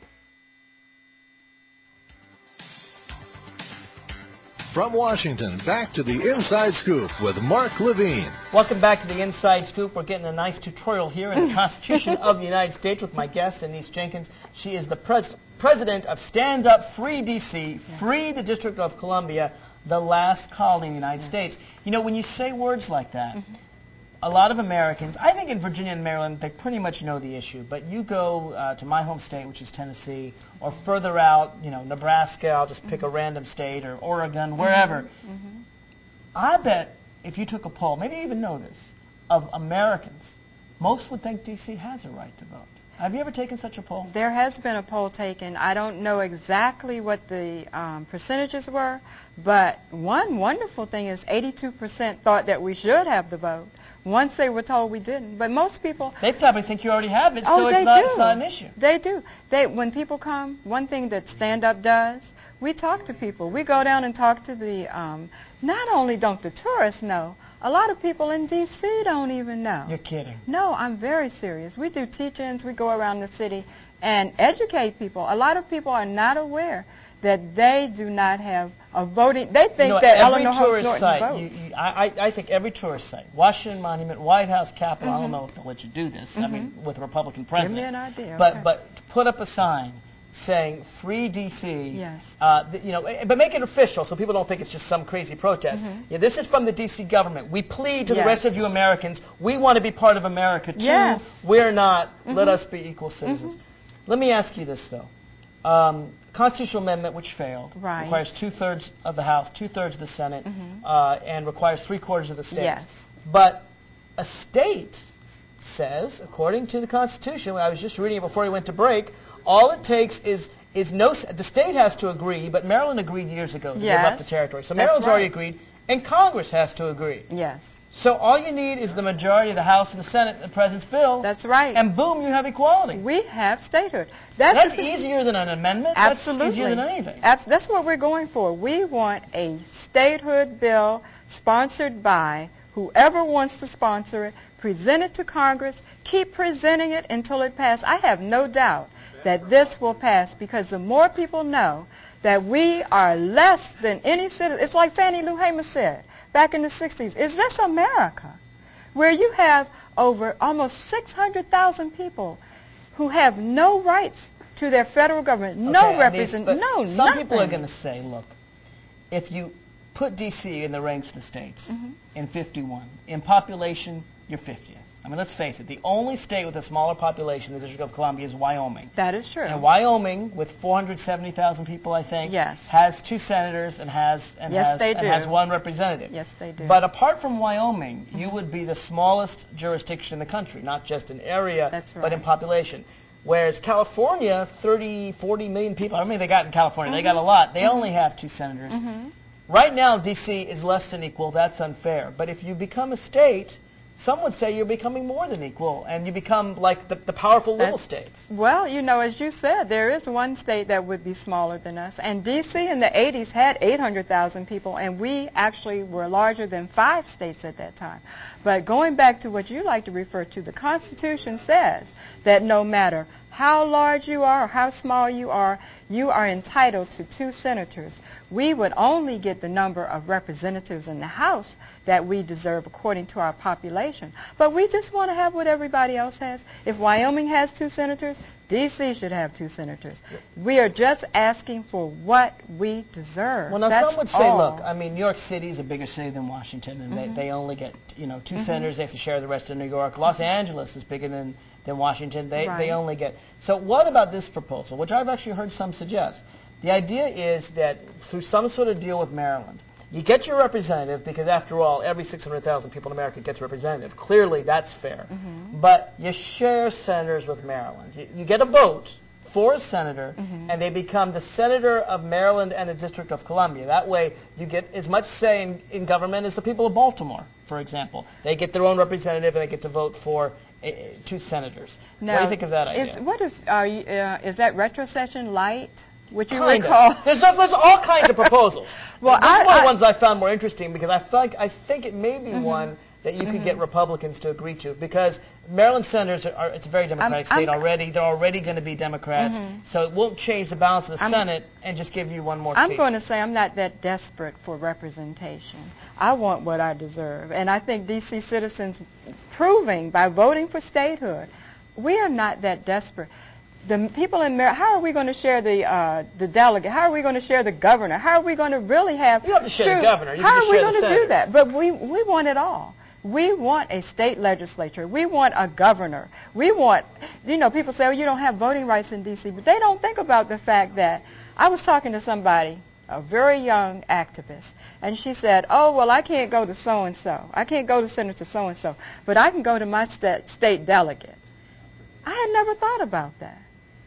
From Washington, back to the Inside Scoop with Mark Levine. Welcome back to the Inside Scoop. We're getting a nice tutorial here in the Constitution of the United States with my guest, Denise Jenkins. She is the pres president of Stand Up Free D C, yes. Free the District of Columbia, the last colony in the United yes. States. You know, when you say words like that, mm-hmm. a lot of Americans, I think in Virginia and Maryland, they pretty much know the issue. But you go uh, to my home state, which is Tennessee, or further out, you know, Nebraska, I'll just pick mm-hmm. a random state, or Oregon, wherever. Mm-hmm. I bet if you took a poll, maybe you even know this, of Americans, most would think D C has a right to vote. Have you ever taken such a poll? There has been a poll taken. I don't know exactly what the um, percentages were, but one wonderful thing is eighty-two percent thought that we should have the vote. Once they were told we didn't. But most people... They probably think you already have it, oh, so it's not, it's not an issue. They do. They, when people come, one thing that Stand Up does, we talk to people. We go down and talk to the... Um, not only don't the tourists know, a lot of people in D C don't even know. You're kidding. No, I'm very serious. We do teach-ins. We go around the city and educate people. A lot of people are not aware that they do not have a voting. They think you know, that every Eleanor tourist Holmes site, Norton you, votes. you, I, I think every tourist site, Washington Monument, White House, Capitol, mm-hmm. I don't know if they'll let you do this, mm-hmm. I mean, with a Republican president. Give me an idea. But, okay. but to put up a sign saying free D C, yes. uh, th you know, but make it official so people don't think it's just some crazy protest. Mm-hmm. Yeah, this is from the D C government. We plead to yes. the rest of you Americans, we want to be part of America too. Yes. We're not. Mm-hmm. Let us be equal citizens. Mm-hmm. Let me ask you this, though. Um, constitutional amendment which failed right. requires two-thirds of the House, two-thirds of the Senate, mm-hmm. uh, and requires three-quarters of the states. Yes. But a state says, according to the Constitution, I was just reading it before we went to break, all it takes is is no. The state has to agree, but Maryland agreed years ago to yes. give up the territory. So That's Maryland's right. already agreed, and Congress has to agree. Yes. So all you need is the majority of the House and the Senate, the President's bill. That's right. And boom, you have equality. We have statehood. That's, That's easier than an amendment. Absolutely. That's easier than anything. Abs that's what we're going for. We want a statehood bill sponsored by whoever wants to sponsor it, present it to Congress, keep presenting it until it passes. I have no doubt that this will pass because the more people know that we are less than any citizen, it's like Fannie Lou Hamer said back in the sixties, is this America? Where you have over almost six hundred thousand people who have no rights to their federal government, no okay, representation, no some nothing. People are going to say, look, if you put D C in the ranks of the states mm-hmm. in fifty-one, in population, you're fiftieth. I mean, let's face it, the only state with a smaller population in the District of Columbia is Wyoming. That is true. And Wyoming, with four hundred seventy thousand people, I think, yes. has two senators and has and, yes, has, they and do. has one representative. Yes, they do. But apart from Wyoming, mm-hmm. you would be the smallest jurisdiction in the country, not just in area, That's right. but in population. Whereas California, thirty, forty million people, I mean, they got in California, mm-hmm. they got a lot. They mm-hmm. only have two senators. Mm-hmm. Right now, D C is less than equal. That's unfair. But if you become a state, some would say you're becoming more than equal, and you become like the, the powerful little That's, states. Well, you know, as you said, there is one state that would be smaller than us. And D C in the eighties had eight hundred thousand people, and we actually were larger than five states at that time. But going back to what you like to refer to, the Constitution says that no matter how large you are or how small you are, you are entitled to two senators. we would only get the number of representatives in the House that we deserve according to our population. But we just want to have what everybody else has. If Wyoming has two senators, D C should have two senators. We are just asking for what we deserve. Well, now That's some would say, all. look, I mean, New York City is a bigger city than Washington, and Mm-hmm. they, they only get, you know, two Mm-hmm. senators. They have to share the rest of New York. Los Angeles is bigger than, than Washington. They, Right. they only get. So what about this proposal, which I've actually heard some suggest? The idea is that through some sort of deal with Maryland, you get your representative, because after all, every six hundred thousand people in America gets a representative. Clearly, that's fair. Mm-hmm. But you share senators with Maryland. You, you get a vote for a senator, Mm-hmm. and they become the senator of Maryland and the District of Columbia. That way, you get as much say in, in government as the people of Baltimore, for example. They get their own representative, and they get to vote for uh, two senators. Now, what do you think of that idea? Is, what is, are you, uh, is that retrocession light? Would you Kinda. recall? There's, there's all kinds of proposals. Well, this I, is one of I, the ones I found more interesting because I think I think it may be Mm-hmm. one that you could Mm-hmm. get Republicans to agree to, because Maryland senators are, are it's a very democratic I'm, state I'm, already. They're already going to be Democrats, Mm-hmm. so it won't change the balance of the I'm, Senate and just give you one more I'm seat. going to say I'm not that desperate for representation. I want what I deserve, and I think D C citizens proving by voting for statehood, we are not that desperate. The people in Maryland, how are we going to share the uh, the delegate? How are we going to share the governor? How are we going to really have? You have to share true, the governor. You how can just are we share the going to do senators. that? But we we want it all. We want a state legislature. We want a governor. We want, you know, people say, oh, you don't have voting rights in D C, but they don't think about the fact that I was talking to somebody, a very young activist, and she said, oh, well, I can't go to so-and-so. I can't go to Senator so-and-so, but I can go to my st- state delegate. I had never thought about that.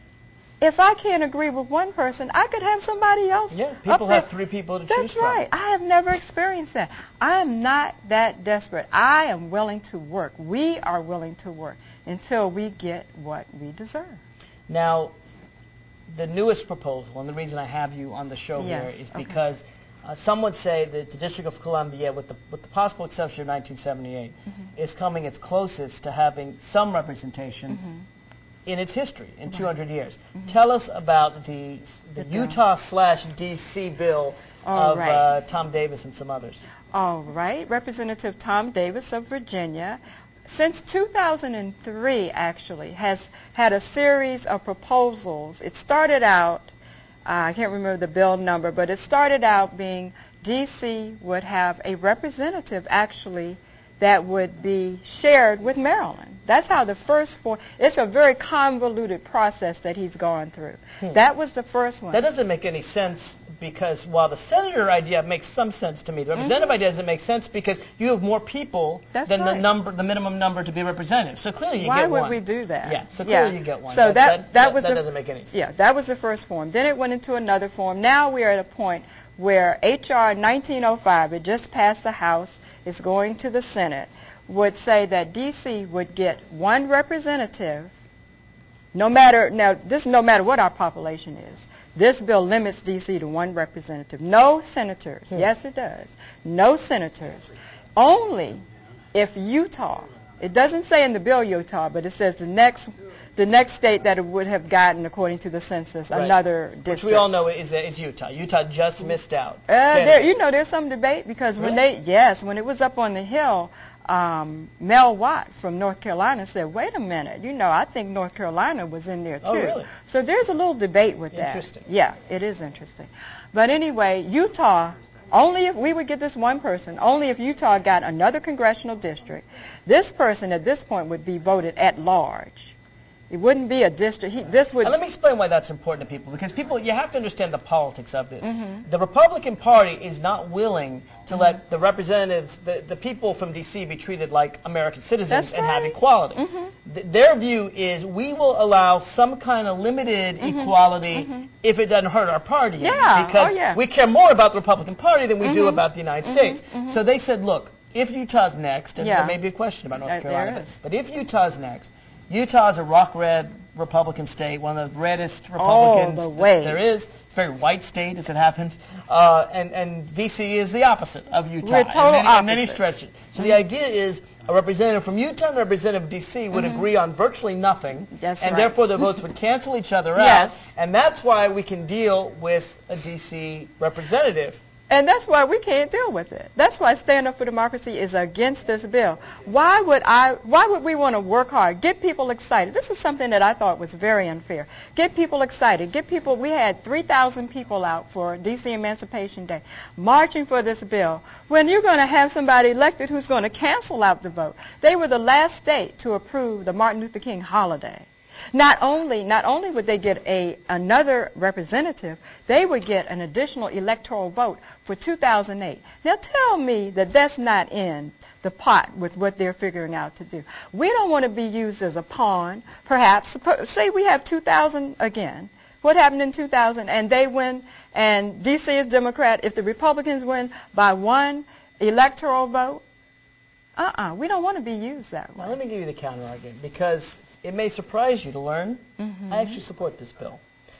If I can't agree with one person, I could have somebody else. Yeah, up people there. have three people to That's choose from. That's right. I have never experienced that. I am not that desperate. I am willing to work. We are willing to work until we get what we deserve. Now, the newest proposal, and the reason I have you on the show Yes, here is okay. because uh, some would say that the District of Columbia, with the, with the possible exception of nineteen seventy-eight, Mm-hmm. is coming its closest to having some representation Mm-hmm. in its history, in Right. two hundred years. Mm-hmm. Tell us about the, the, The Utah slash D C bill All of right. uh, Tom Davis and some others. All right. Representative Tom Davis of Virginia, since two thousand three, actually, has had a series of proposals. It started out, uh, I can't remember the bill number, but it started out being D C would have a representative, actually, that would be shared with Maryland. That's how the first four, it's a very convoluted process that he's gone through. Hmm. That was the first one. That doesn't make any sense, because while the senator idea makes some sense to me, the representative Mhm. idea doesn't make sense because you have more people That's than the right. number, the minimum number to be representative. So clearly you Why get would one. we do that? Yeah, so Yeah. clearly you get one. So that, that, that, was that the, doesn't make any sense. Yeah, that was the first form. Then it went into another form. Now we are at a point where H R nineteen oh five, it just passed the House, is going to the Senate, would say that D C would get one representative, no matter, now this is no matter what our population is. This bill limits D C to one representative. No senators. Hmm. Yes, it does. No senators. Only if Utah, it doesn't say in the bill Utah, but it says the next the next state that it would have gotten according to the census, Right. another district. Which we all know is, is Utah. Utah just missed out. Uh, Yeah. there, you know, there's some debate because when Really? they, yes, when it was up on the Hill, um, Mel Watt from North Carolina said, wait a minute, you know, I think North Carolina was in there too. Oh, really? So there's a little debate with that. Interesting. Yeah, it is interesting. But anyway, Utah, only if we would get this one person, only if Utah got another congressional district, this person at this point would be voted at large. It wouldn't be a district. He, this would. Now, let me explain why that's important to people, because people, you have to understand the politics of this. Mhm. The Republican Party is not willing to Mhm. let the representatives, the, the people from D C be treated like American citizens That's and have right. equality. Mhm. Th- their view is we will allow some kind of limited Mhm. equality Mhm. if it doesn't hurt our party. Yeah. Because Oh, yeah. we care more about the Republican Party than we do Mhm. about the United Mhm. States. Mhm. So they said, look, if Utah's next, and Yeah. there may be a question about North Uh, there Carolina, is. but, but if Utah's next, Utah is a rock red Republican state, one of the reddest Republicans oh, the way. there is. It's a very white state, as it happens. Uh, and, and D C is the opposite of Utah. We're total in many, in many opposites. stretches. So Mm-hmm. the idea is a representative from Utah and a representative of D C would Mm-hmm. agree on virtually nothing, That's and right. therefore the votes would cancel each other Yes. out. And that's why we can deal with a D C representative. And that's why we can't deal with it. That's why Stand Up for Democracy is against this bill. Why would I? Why would we want to work hard, get people excited? This is something that I thought was very unfair. Get people excited. Get people. We had three thousand people out for D C Emancipation Day, marching for this bill. When you're going to have somebody elected who's going to cancel out the vote, they were the last state to approve the Martin Luther King holiday. Not only, not only would they get a another representative, they would get an additional electoral vote for two thousand eight. Now tell me that that's not in the pot with what they're figuring out to do. We don't want to be used as a pawn. Perhaps, say we have two thousand again. What happened in two thousand? And they win, and D C is Democrat. If the Republicans win by one electoral vote, uh-uh, we don't want to be used that way. Now let me give you the counter argument, because it may surprise you to learn Mm-hmm. I actually support this bill.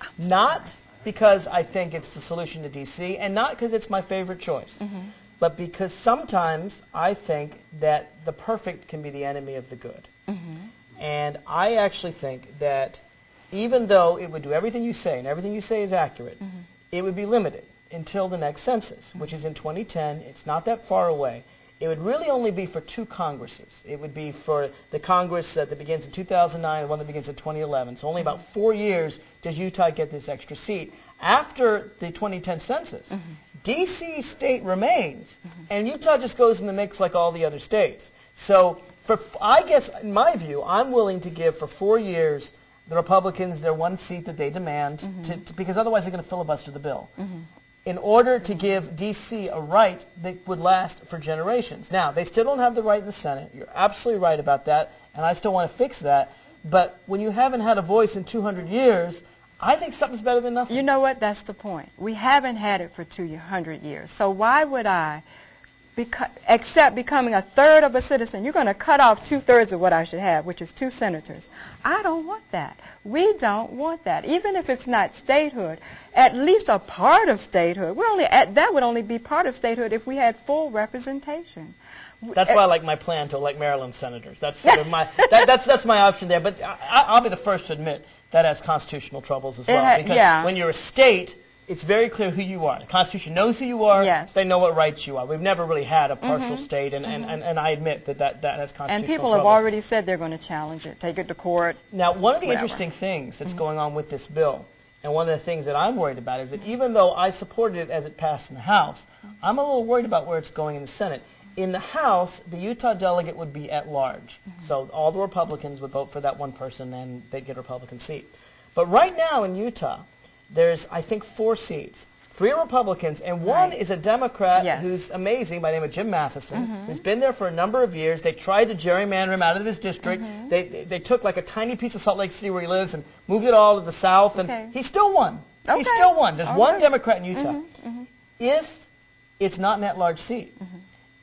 Not because I think it's the solution to D C, and not because it's my favorite choice, Mm-hmm. but because sometimes I think that the perfect can be the enemy of the good. Mm-hmm. And I actually think that even though it would do everything you say, and everything you say is accurate, Mm-hmm. it would be limited until the next census, which is in twenty ten. It's not that far away. It would really only be for two Congresses. It would be for the Congress uh, that begins in two thousand nine and one that begins in twenty eleven. So only about four years does Utah get this extra seat. After the twenty ten census, Mm-hmm. D C state remains, mm-hmm. and Utah just goes in the mix like all the other states. So for, I guess, in my view, I'm willing to give for four years the Republicans their one seat that they demand, Mm-hmm. to, to, because otherwise they're going to filibuster the bill. Mm-hmm. In order to give D C a right that would last for generations. Now, they still don't have the right in the Senate. You're absolutely right about that, and I still want to fix that. But when you haven't had a voice in two hundred years, I think something's better than nothing. You know what? That's the point. We haven't had it for two hundred years. So why would I beco- accept becoming a third of a citizen? You're going to cut off two-thirds of what I should have, which is two senators. I don't want that. We don't want that. Even if it's not statehood, at least a part of statehood. We're only at, that would only be part of statehood if we had full representation. That's why I like my plan to elect Maryland senators. That's sort of my that, that's that's my option there. But I, I'll be the first to admit that has constitutional troubles as well. Ha- because yeah. when you're a state, it's very clear who you are. The Constitution knows who you are. Yes. They know what rights you are. We've never really had a partial Mm-hmm. state, and, and, and, and I admit that that, that has constitutional And people troubles. have already said they're going to challenge it, take it to court. Now, one of the whatever. interesting things that's Mm-hmm. going on with this bill, and one of the things that I'm worried about, is that even though I supported it as it passed in the House, I'm a little worried about where it's going in the Senate. In the House, the Utah delegate would be at large. Mm-hmm. So all the Republicans would vote for that one person, and they'd get a Republican seat. But right now in Utah, there's, I think, four seats. Three Republicans, and one Right. is a Democrat Yes. who's amazing by the name of Jim Matheson, Mhm. who's been there for a number of years. They tried to gerrymander him out of his district. Mhm. They, they they took like a tiny piece of Salt Lake City where he lives and moved it all to the south, and Okay. he still won. Okay. He still won. There's All one right. Democrat in Utah. Mhm, mhm. If it's not an at-large seat, Mhm.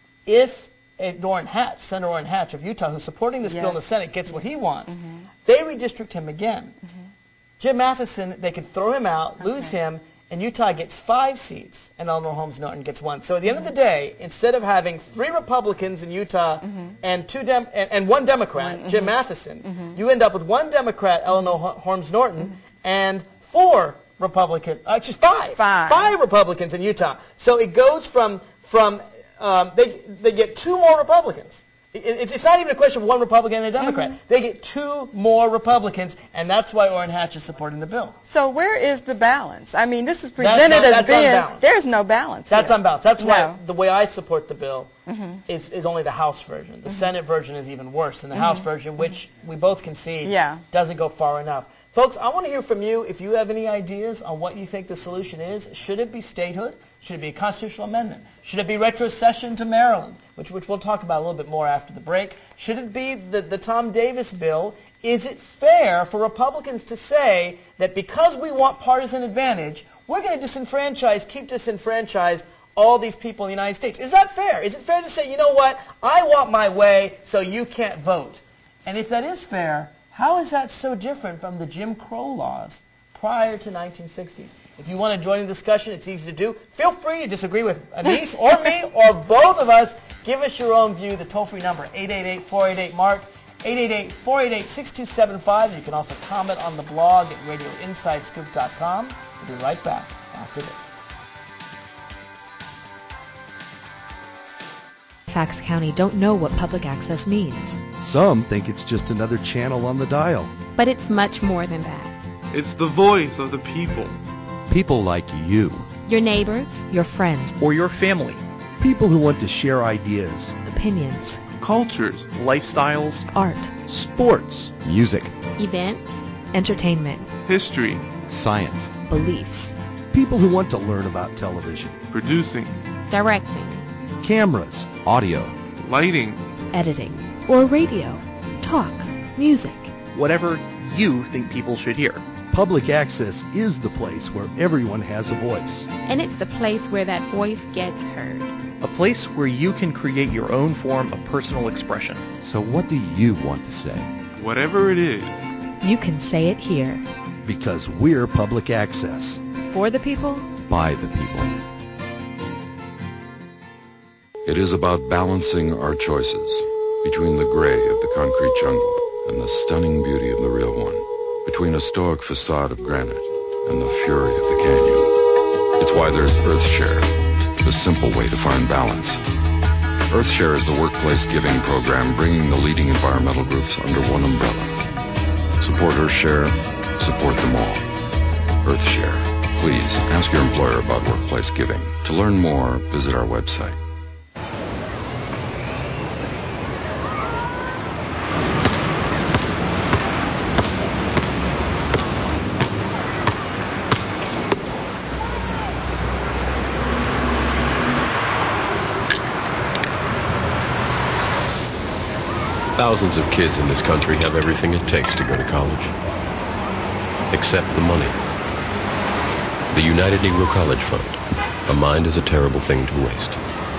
if uh, Orrin Hatch, Senator Orrin Hatch of Utah, who's supporting this bill in the Yes. Senate, gets what he wants, Mhm. they redistrict him again. Jim Matheson, they can throw him out, lose Okay. him, and Utah gets five seats, and Eleanor Holmes Norton gets one. So at the end of the day, instead of having three Republicans in Utah and two Dem- and, and one Democrat, Jim Matheson, you end up with one Democrat, Eleanor Ho- Holmes Norton, and four Republican, actually five, Five. five Republicans in Utah. So it goes from from um, they they get two more Republicans. It, it's, it's not even a question of one Republican and a Democrat. Mhm. They get two more Republicans, and that's why Orrin Hatch is supporting the bill. So where is the balance? I mean, this is That's presented not- as that's being, unbalanced. there's no balance That's here. unbalanced. That's why No. the way I support the bill Mhm. is, is only the House version. The Mhm. Senate version is even worse than the Mhm. House version, which we both concede Yeah. doesn't go far enough. Folks, I want to hear from you if you have any ideas on what you think the solution is. Should it be statehood? Should it be a constitutional amendment? Should it be retrocession to Maryland, which, which we'll talk about a little bit more after the break? Should it be the, the Tom Davis bill? Is it fair for Republicans to say that because we want partisan advantage, we're going to disenfranchise, keep disenfranchised all these people in the United States? Is that fair? Is it fair to say, you know what, I want my way, so you can't vote? And if that is fair, How is that so different from the Jim Crow laws prior to nineteen sixties? If you want to join the discussion, it's easy to do. Feel free to disagree with Anise or me or both of us. Give us your own view. The toll-free number, eight eight eight, four eight eight, MARK, eight eight eight, four eight eight, six two seven five. You can also comment on the blog at radio inside scoop dot com. We'll be right back after this. Fairfax County don't know what public access means. Some think it's just another channel on the dial. But it's much more than that. It's the voice of the people. People like you. Your neighbors, your friends, or your family. People who want to share ideas, opinions, cultures, lifestyles, art, sports, music, events, entertainment, history, science, beliefs. People who want to learn about television, producing, directing, cameras, audio, lighting, editing, or radio, talk, music. Whatever you think people should hear. Public access is the place where everyone has a voice. And it's the place where that voice gets heard. A place where you can create your own form of personal expression. So what do you want to say? Whatever it is. You can say it here. Because we're public access. For the people. By the people. It is about balancing our choices between the gray of the concrete jungle and the stunning beauty of the real one, between a stoic facade of granite and the fury of the canyon. It's why there's EarthShare, the simple way to find balance. EarthShare is the workplace giving program bringing the leading environmental groups under one umbrella. Support EarthShare, support them all. EarthShare. Please ask your employer about workplace giving. To learn more, visit our website. Thousands of kids in this country have everything it takes to go to college, except the money. The United Negro College Fund. A mind is a terrible thing to waste.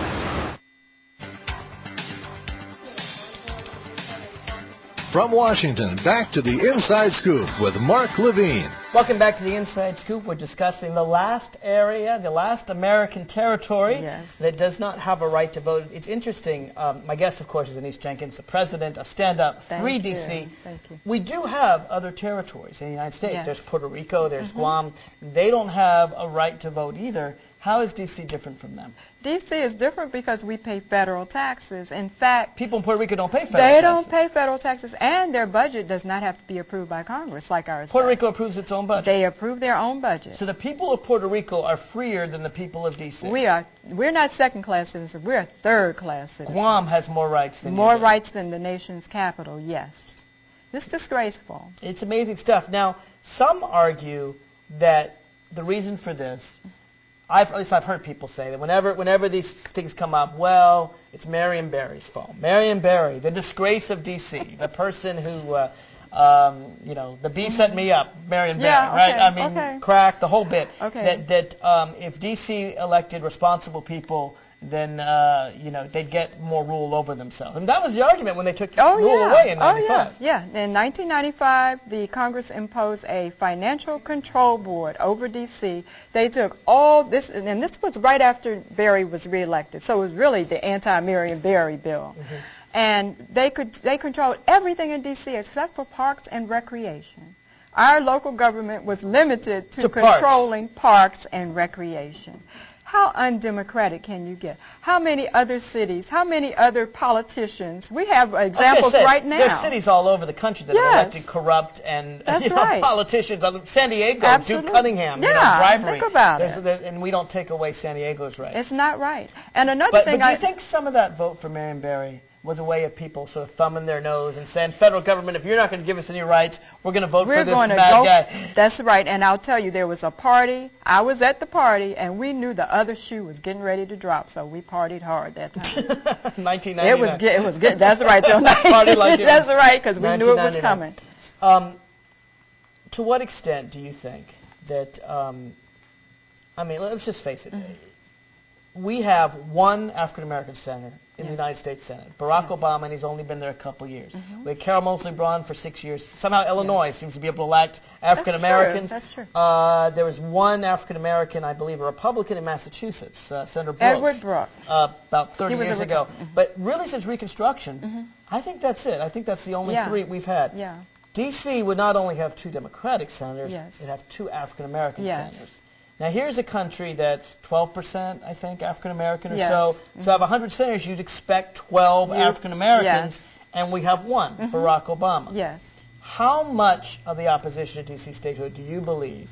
From Washington, back to the Inside Scoop with Mark Levine. Welcome back to the Inside Scoop. We're discussing the last area, the last American territory yes. that does not have a right to vote. It's interesting. Um, my guest, of course, is Anise Jenkins, the president of Stand Up Free D C. Thank you. We do have other territories in the United States. Yes. There's Puerto Rico, there's mm-hmm. Guam. They don't have a right to vote either. How is D C different from them? D C is different because we pay federal taxes. In fact, people in Puerto Rico don't pay federal they taxes. They don't pay federal taxes, and their budget does not have to be approved by Congress like ours Puerto does. Rico approves its own budget. They approve their own budget. So the people of Puerto Rico are freer than the people of D C. We are. We're not second-class citizens. We're third-class citizens. Guam has more rights than more you do. rights than the nation's capital. Yes, it's disgraceful. It's amazing stuff. Now, some argue that the reason for this. I've, at least I've heard people say that whenever whenever these things come up, well, it's Marion Barry's fault. Marion Barry, the disgrace of D C, the person who, uh, um, you know, the bee set me up, Marion yeah, Barry, okay, right? I mean, okay. crack, the whole bit. Okay. That, that um, if D C elected responsible people, then, uh, you know, they'd get more rule over themselves. And that was the argument when they took oh, rule yeah. away in oh, ninety-five. Yeah, yeah. In nineteen ninety-five, the Congress imposed a financial control board over D C. They took all this, and this was right after Barry was reelected, so it was really the anti-Marion Barry bill. Mm-hmm. And they could they controlled everything in D C except for parks and recreation. Our local government was limited to, to controlling parks. parks and recreation. How undemocratic can you get? How many other cities, how many other politicians? We have examples say, right now. There's cities all over the country that yes. have elected corrupt and That's you know, right. politicians. San Diego, Absolutely. Duke Cunningham, yeah, you know, bribery. think about There's, it. there, and we don't take away San Diego's rights. It's not right. And another but, thing but do I you think some of that vote for Marion Barry was a way of people sort of thumbing their nose and saying, federal government, if you're not going to give us any rights, we're going to vote we're for this going to mad go, guy. That's right. And I'll tell you, there was a party. I was at the party, and we knew the other shoe was getting ready to drop, so we partied hard that time. nineteen ninety-nine. It was good. It was good. That's right. Party like it That's was right, because we knew it was coming. Um, to what extent do you think that, um, I mean, let's just face it. Mm-hmm. We have one African-American senator in Yes. the United States Senate. Barack Yes. Obama, and he's only been there a couple years. Mhm. We had Carol Moseley Braun for six years. Somehow Illinois seems to be able to elect African Americans. That's true. Uh, there was one African American, I believe, a Republican in Massachusetts, uh, Senator Brooks. Edward Brooks. Uh, about thirty He was a years ago. Republican. But really, since Reconstruction, Mhm. I think that's it. I think that's the only Yeah. three we've had. Yeah. D C would not only have two Democratic senators, Yes. it'd have two African American Yes. senators. Now, here's a country that's twelve percent, I think, African American or Yes. so. So, out of one hundred senators, you'd expect twelve You- African Americans, yes. and we have one, Mhm. Barack Obama. Yes. How much of the opposition to D C statehood do you believe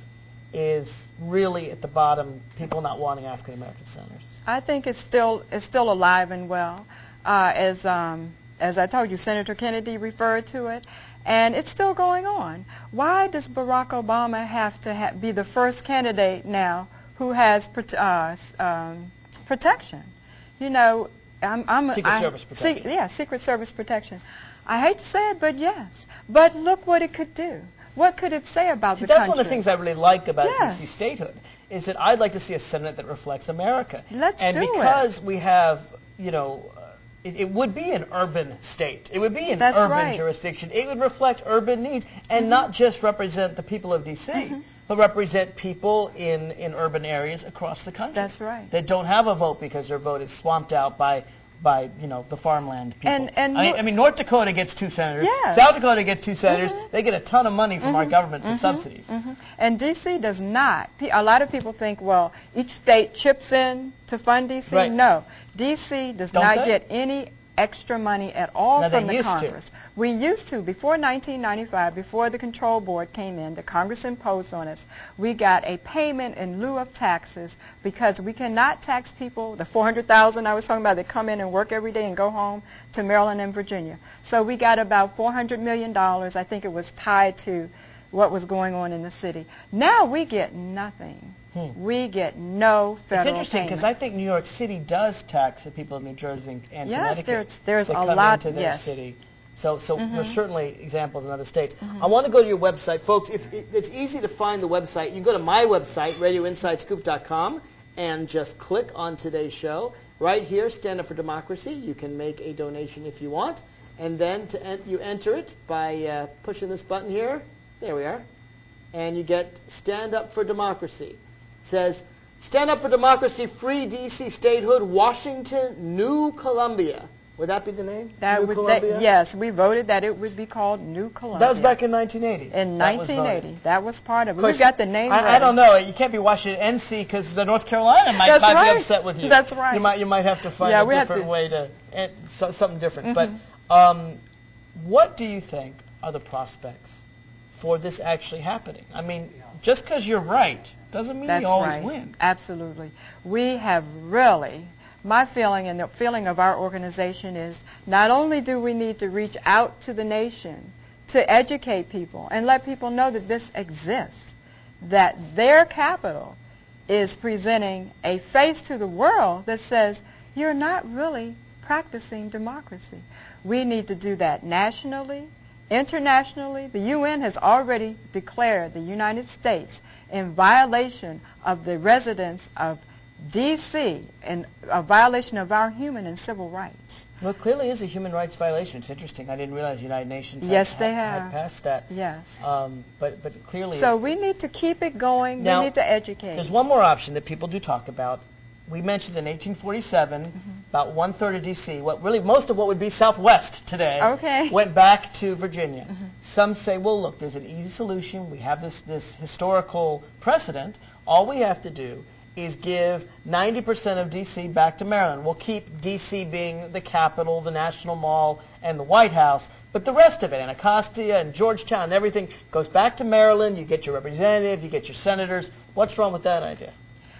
is really at the bottom, people not wanting African American senators? I think it's still it's still alive and well. Uh, as um, as I told you, Senator Kennedy referred to it, and it's still going on. Why does Barack Obama have to ha- be the first candidate now who has prote- uh, s- um, protection? You know, I'm, I'm Secret I, Service protection. Se- yeah, Secret Service protection. I hate to say it, but yes. But look what it could do. What could it say about See, the that's country? one of the things I really like about Yes. D C statehood, is that I'd like to see a Senate that reflects America. Let's and do it. because we have, you know, uh, it, it would be an urban state. It would be an That's urban right. jurisdiction. It would reflect urban needs and Mhm. not just represent the people of D C, Mhm. but represent people in, in urban areas across the country. That's right. That don't have a vote because their vote is swamped out by by you know the farmland people. And- and I, mean, look- I mean, North Dakota gets two senators. Yes. South Dakota gets two senators. Mhm. They get a ton of money from our Mhm. government for Mhm. subsidies. Mhm. And D C does not. Pe- A lot of people think, well, each state chips in to fund D C. Right. No, D C does Don't not they? get any extra money at all Now, they from the used to. Congress. We used to. Before nineteen ninety-five, before the control board came in, the Congress imposed on us, we got a payment in lieu of taxes because we cannot tax people, the four hundred thousand I was talking about, that come in and work every day and go home to Maryland and Virginia. So we got about four hundred million dollars. I think it was tied to what was going on in the city. Now we get nothing. Hmm. We get no federal It's interesting because payment. I think New York City does tax the people of New Jersey and, and Yes, Connecticut. there's- there's that a come lot- into their yes. city. So, so Mhm. there's certainly examples in other states. Mhm. I want to go to your website, folks. If, if it's easy to find the website, you can go to my website, radio inside scoop dot com, and just click on today's show. Right here, Stand Up for Democracy. You can make a donation if you want, and then to en- you enter it by uh, pushing this button here. There we are, and you get Stand Up for Democracy. It says, Stand Up for Democracy, Free D C Statehood, Washington, New Columbia. Would that be the name? That New would, Columbia? that, yes, we voted that it would be called New Columbia. That was back in nineteen eighty. In That was nineteen eighty. voted. That was part of it. Of course, We got the name I, I ready. don't know. You can't be Washington N C because the North Carolina might, That's might right. be upset with you. That's right. You might you might have to find Yeah, a we have different to- way to eh, so, something different. Mhm. But um, what do you think are the prospects for this actually happening? I mean, just because you're right doesn't mean That's you always right. win. Absolutely. We have really, my feeling and the feeling of our organization is not only do we need to reach out to the nation to educate people and let people know that this exists, that their capital is presenting a face to the world that says you're not really practicing democracy. We need to do that nationally, internationally. The U N has already declared the United States in violation of the residents of D C and a violation of our human and civil rights. Well, it clearly is a human rights violation. It's interesting. I didn't realize the United Nations had, Yes, they had, have. had passed that. Yes. Um, but but clearly. So we need to keep it going. Now, we need to educate. There's one more option that people do talk about. We mentioned in eighteen forty-seven, Mm-hmm. about one third of D C, what really most of what would be Southwest today, Okay. went back to Virginia. Mm-hmm. Some say, well, look, there's an easy solution. We have this this historical precedent. All we have to do is give ninety percent of D C back to Maryland. We'll keep D C being the capital, the National Mall, and the White House, but the rest of it, Anacostia and Georgetown and everything, goes back to Maryland. You get your representative, you get your senators. What's wrong with that idea?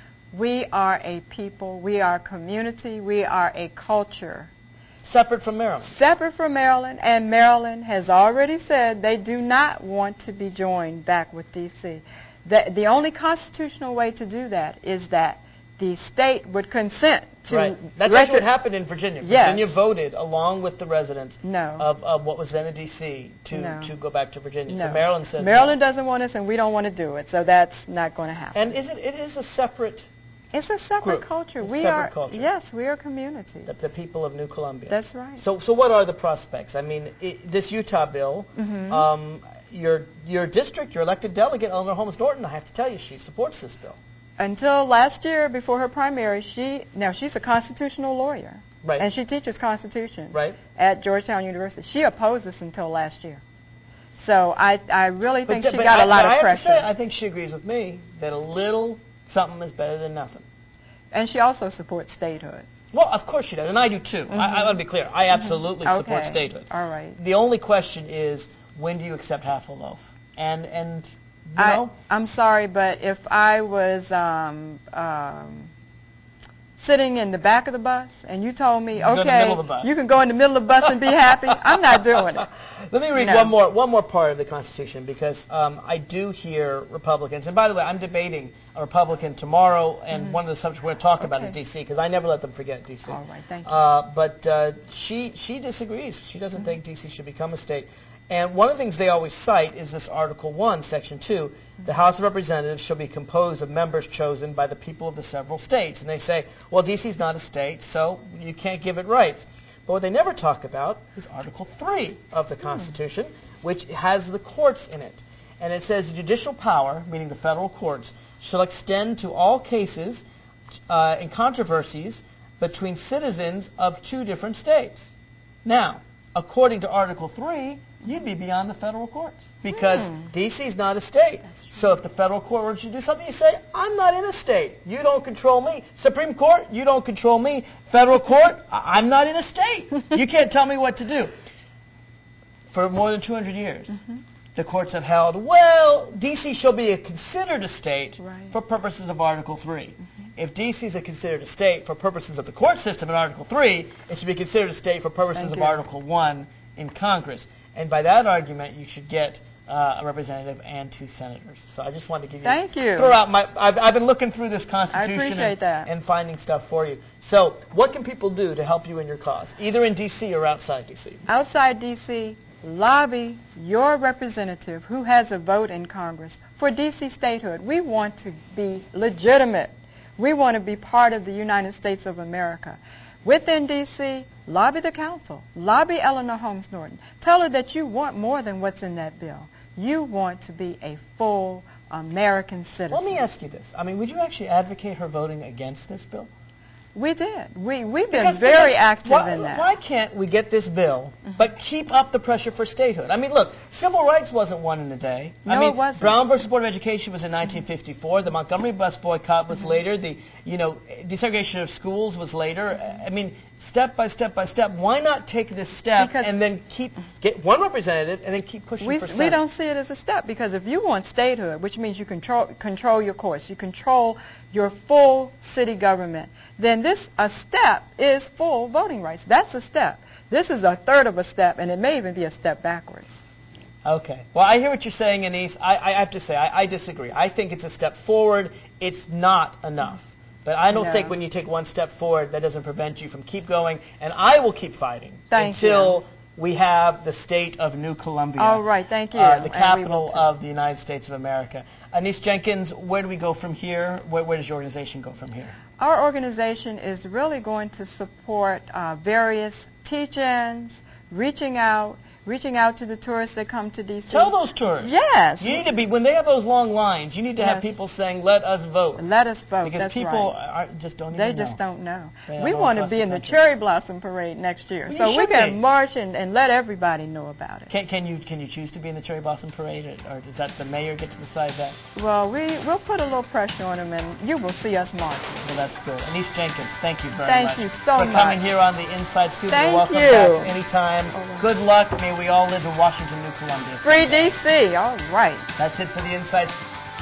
We are a people. We are a community. We are a culture. Separate from Maryland. Separate from Maryland, and Maryland has already said they do not want to be joined back with D C. The, the only constitutional way to do that is that the state would consent to... Right. That's retro- actually what happened in Virginia. Yes. Virginia voted along with the residents No. of, of what was then in D C to, No. to go back to Virginia. No. So Maryland says Maryland no. doesn't want us, and we don't want to do it, so that's not going to happen. And is it, it is a separate It's a separate group. culture. It's a we separate are culture. Yes, we are a community. The, the people of New Columbia. That's right. So, so what are the prospects? I mean, it, this Utah bill. Mm-hmm. Um, your your district, your elected delegate, Eleanor Holmes Norton. I have to tell you, she supports this bill. Until last year, before her primary, she now she's a constitutional lawyer, right? And she teaches Constitution, right, at Georgetown University. She opposed this until last year. So I I really think but, she but got I, a lot but of I pressure. Have to say, I think she agrees with me that a little something is better than nothing. And she also supports statehood. Well, of course she does, and I do too. Mm-hmm. I, I want to be clear. I absolutely mm-hmm. support okay. statehood. All right. The only question is, when do you accept half a loaf? And and you I, know, I'm sorry, but if I was um, um, sitting in the back of the bus and you told me, you can okay, you can go in the middle of the bus and be happy, I'm not doing it. Let me read no. one more one more part of the Constitution, because um, I do hear Republicans, and by the way, I'm debating a Republican tomorrow, and mm-hmm. one of the subjects we're going to talk okay. about is D C, because I never let them forget D C. All right, thank you. Uh, but uh, she she disagrees. She doesn't mm-hmm. think D C should become a state. And one of the things they always cite is this Article one, Section two. The House of Representatives shall be composed of members chosen by the people of the several states. And they say, well, D C's not a state, so you can't give it rights. But what they never talk about is Article three of the Constitution, hmm. which has the courts in it. And it says judicial power, meaning the federal courts, shall extend to all cases uh, and controversies between citizens of two different states. Now, according to Article three, you'd be beyond the federal courts, because hmm. D C's not a state. So if the federal court were to do something, you say, I'm not in a state. You don't control me. Supreme Court, you don't control me. Federal court, I'm not in a state. You can't tell me what to do. For more than two hundred years, mm-hmm. the courts have held, well, D C shall be a considered a state right. for purposes of Article three. Mm-hmm. If D C is a considered a state for purposes of the court system in Article three, it should be considered a state for purposes Thank of you. Article one in Congress. And by that argument, you should get uh, a representative and two senators. So I just wanted to give you, Thank you. throw out my. I've, I've been looking through this Constitution I appreciate and, that. and finding stuff for you. So what can people do to help you in your cause, either in D C or outside D C? Outside D C, lobby your representative who has a vote in Congress for D C statehood. We want to be legitimate. We want to be part of the United States of America. Within D C, lobby the council. Lobby Eleanor Holmes Norton. Tell her that you want more than what's in that bill. You want to be a full American citizen. Let me ask you this. I mean, would you actually advocate her voting against this bill? We did. We, we've been because, very because active why, in that. Why can't we get this bill, mm-hmm. but keep up the pressure for statehood? I mean, look, civil rights wasn't won in a day. No, I mean, it wasn't. Brown versus Board of Education was in nineteen fifty-four. The Montgomery bus boycott was mm-hmm. later. The, you know, desegregation of schools was later. I mean, step by step by step. Why not take this step because and then keep get one representative and then keep pushing we, for Senate? We don't see it as a step, because if you want statehood, which means you control control your courts, you control your full city government, then this a step is full voting rights. That's a step. This is a third of a step, and it may even be a step backwards. Okay. Well, I hear what you're saying, Anise. I, I have to say, I, I disagree. I think it's a step forward. It's not enough. But I don't no. think when you take one step forward, that doesn't prevent you from keep going. And I will keep fighting Thank until you. we have the state of New Columbia. All right. Thank you. Uh, the capital of the United States of America. Anise Jenkins, where do we go from here? Where, where does your organization go from here? Our organization is really going to support uh, various teach-ins, reaching out, reaching out to the tourists that come to D C. Tell those tourists. Yes. You need to be, when they have those long lines, you need to yes. have people saying, let us vote. Let us vote. Because That's people right. are, just don't even They know. just don't know. They we want to be the in country. the Cherry Blossom Parade next year. Well, so we can be. march and, and let everybody know about it. Can, can you can you choose to be in the Cherry Blossom Parade, or, or does that the mayor get to decide that? Well, we, we'll put a little pressure on them, and you will see us marching. Well, that's good. Anise Jenkins, thank you very thank much. Thank you so for much. For coming here on the Inside Scoop. Thank You're welcome you. back anytime. Oh, good luck. May we all live in Washington, New Columbia. Free D C. All right. That's it for the Inside Scoop.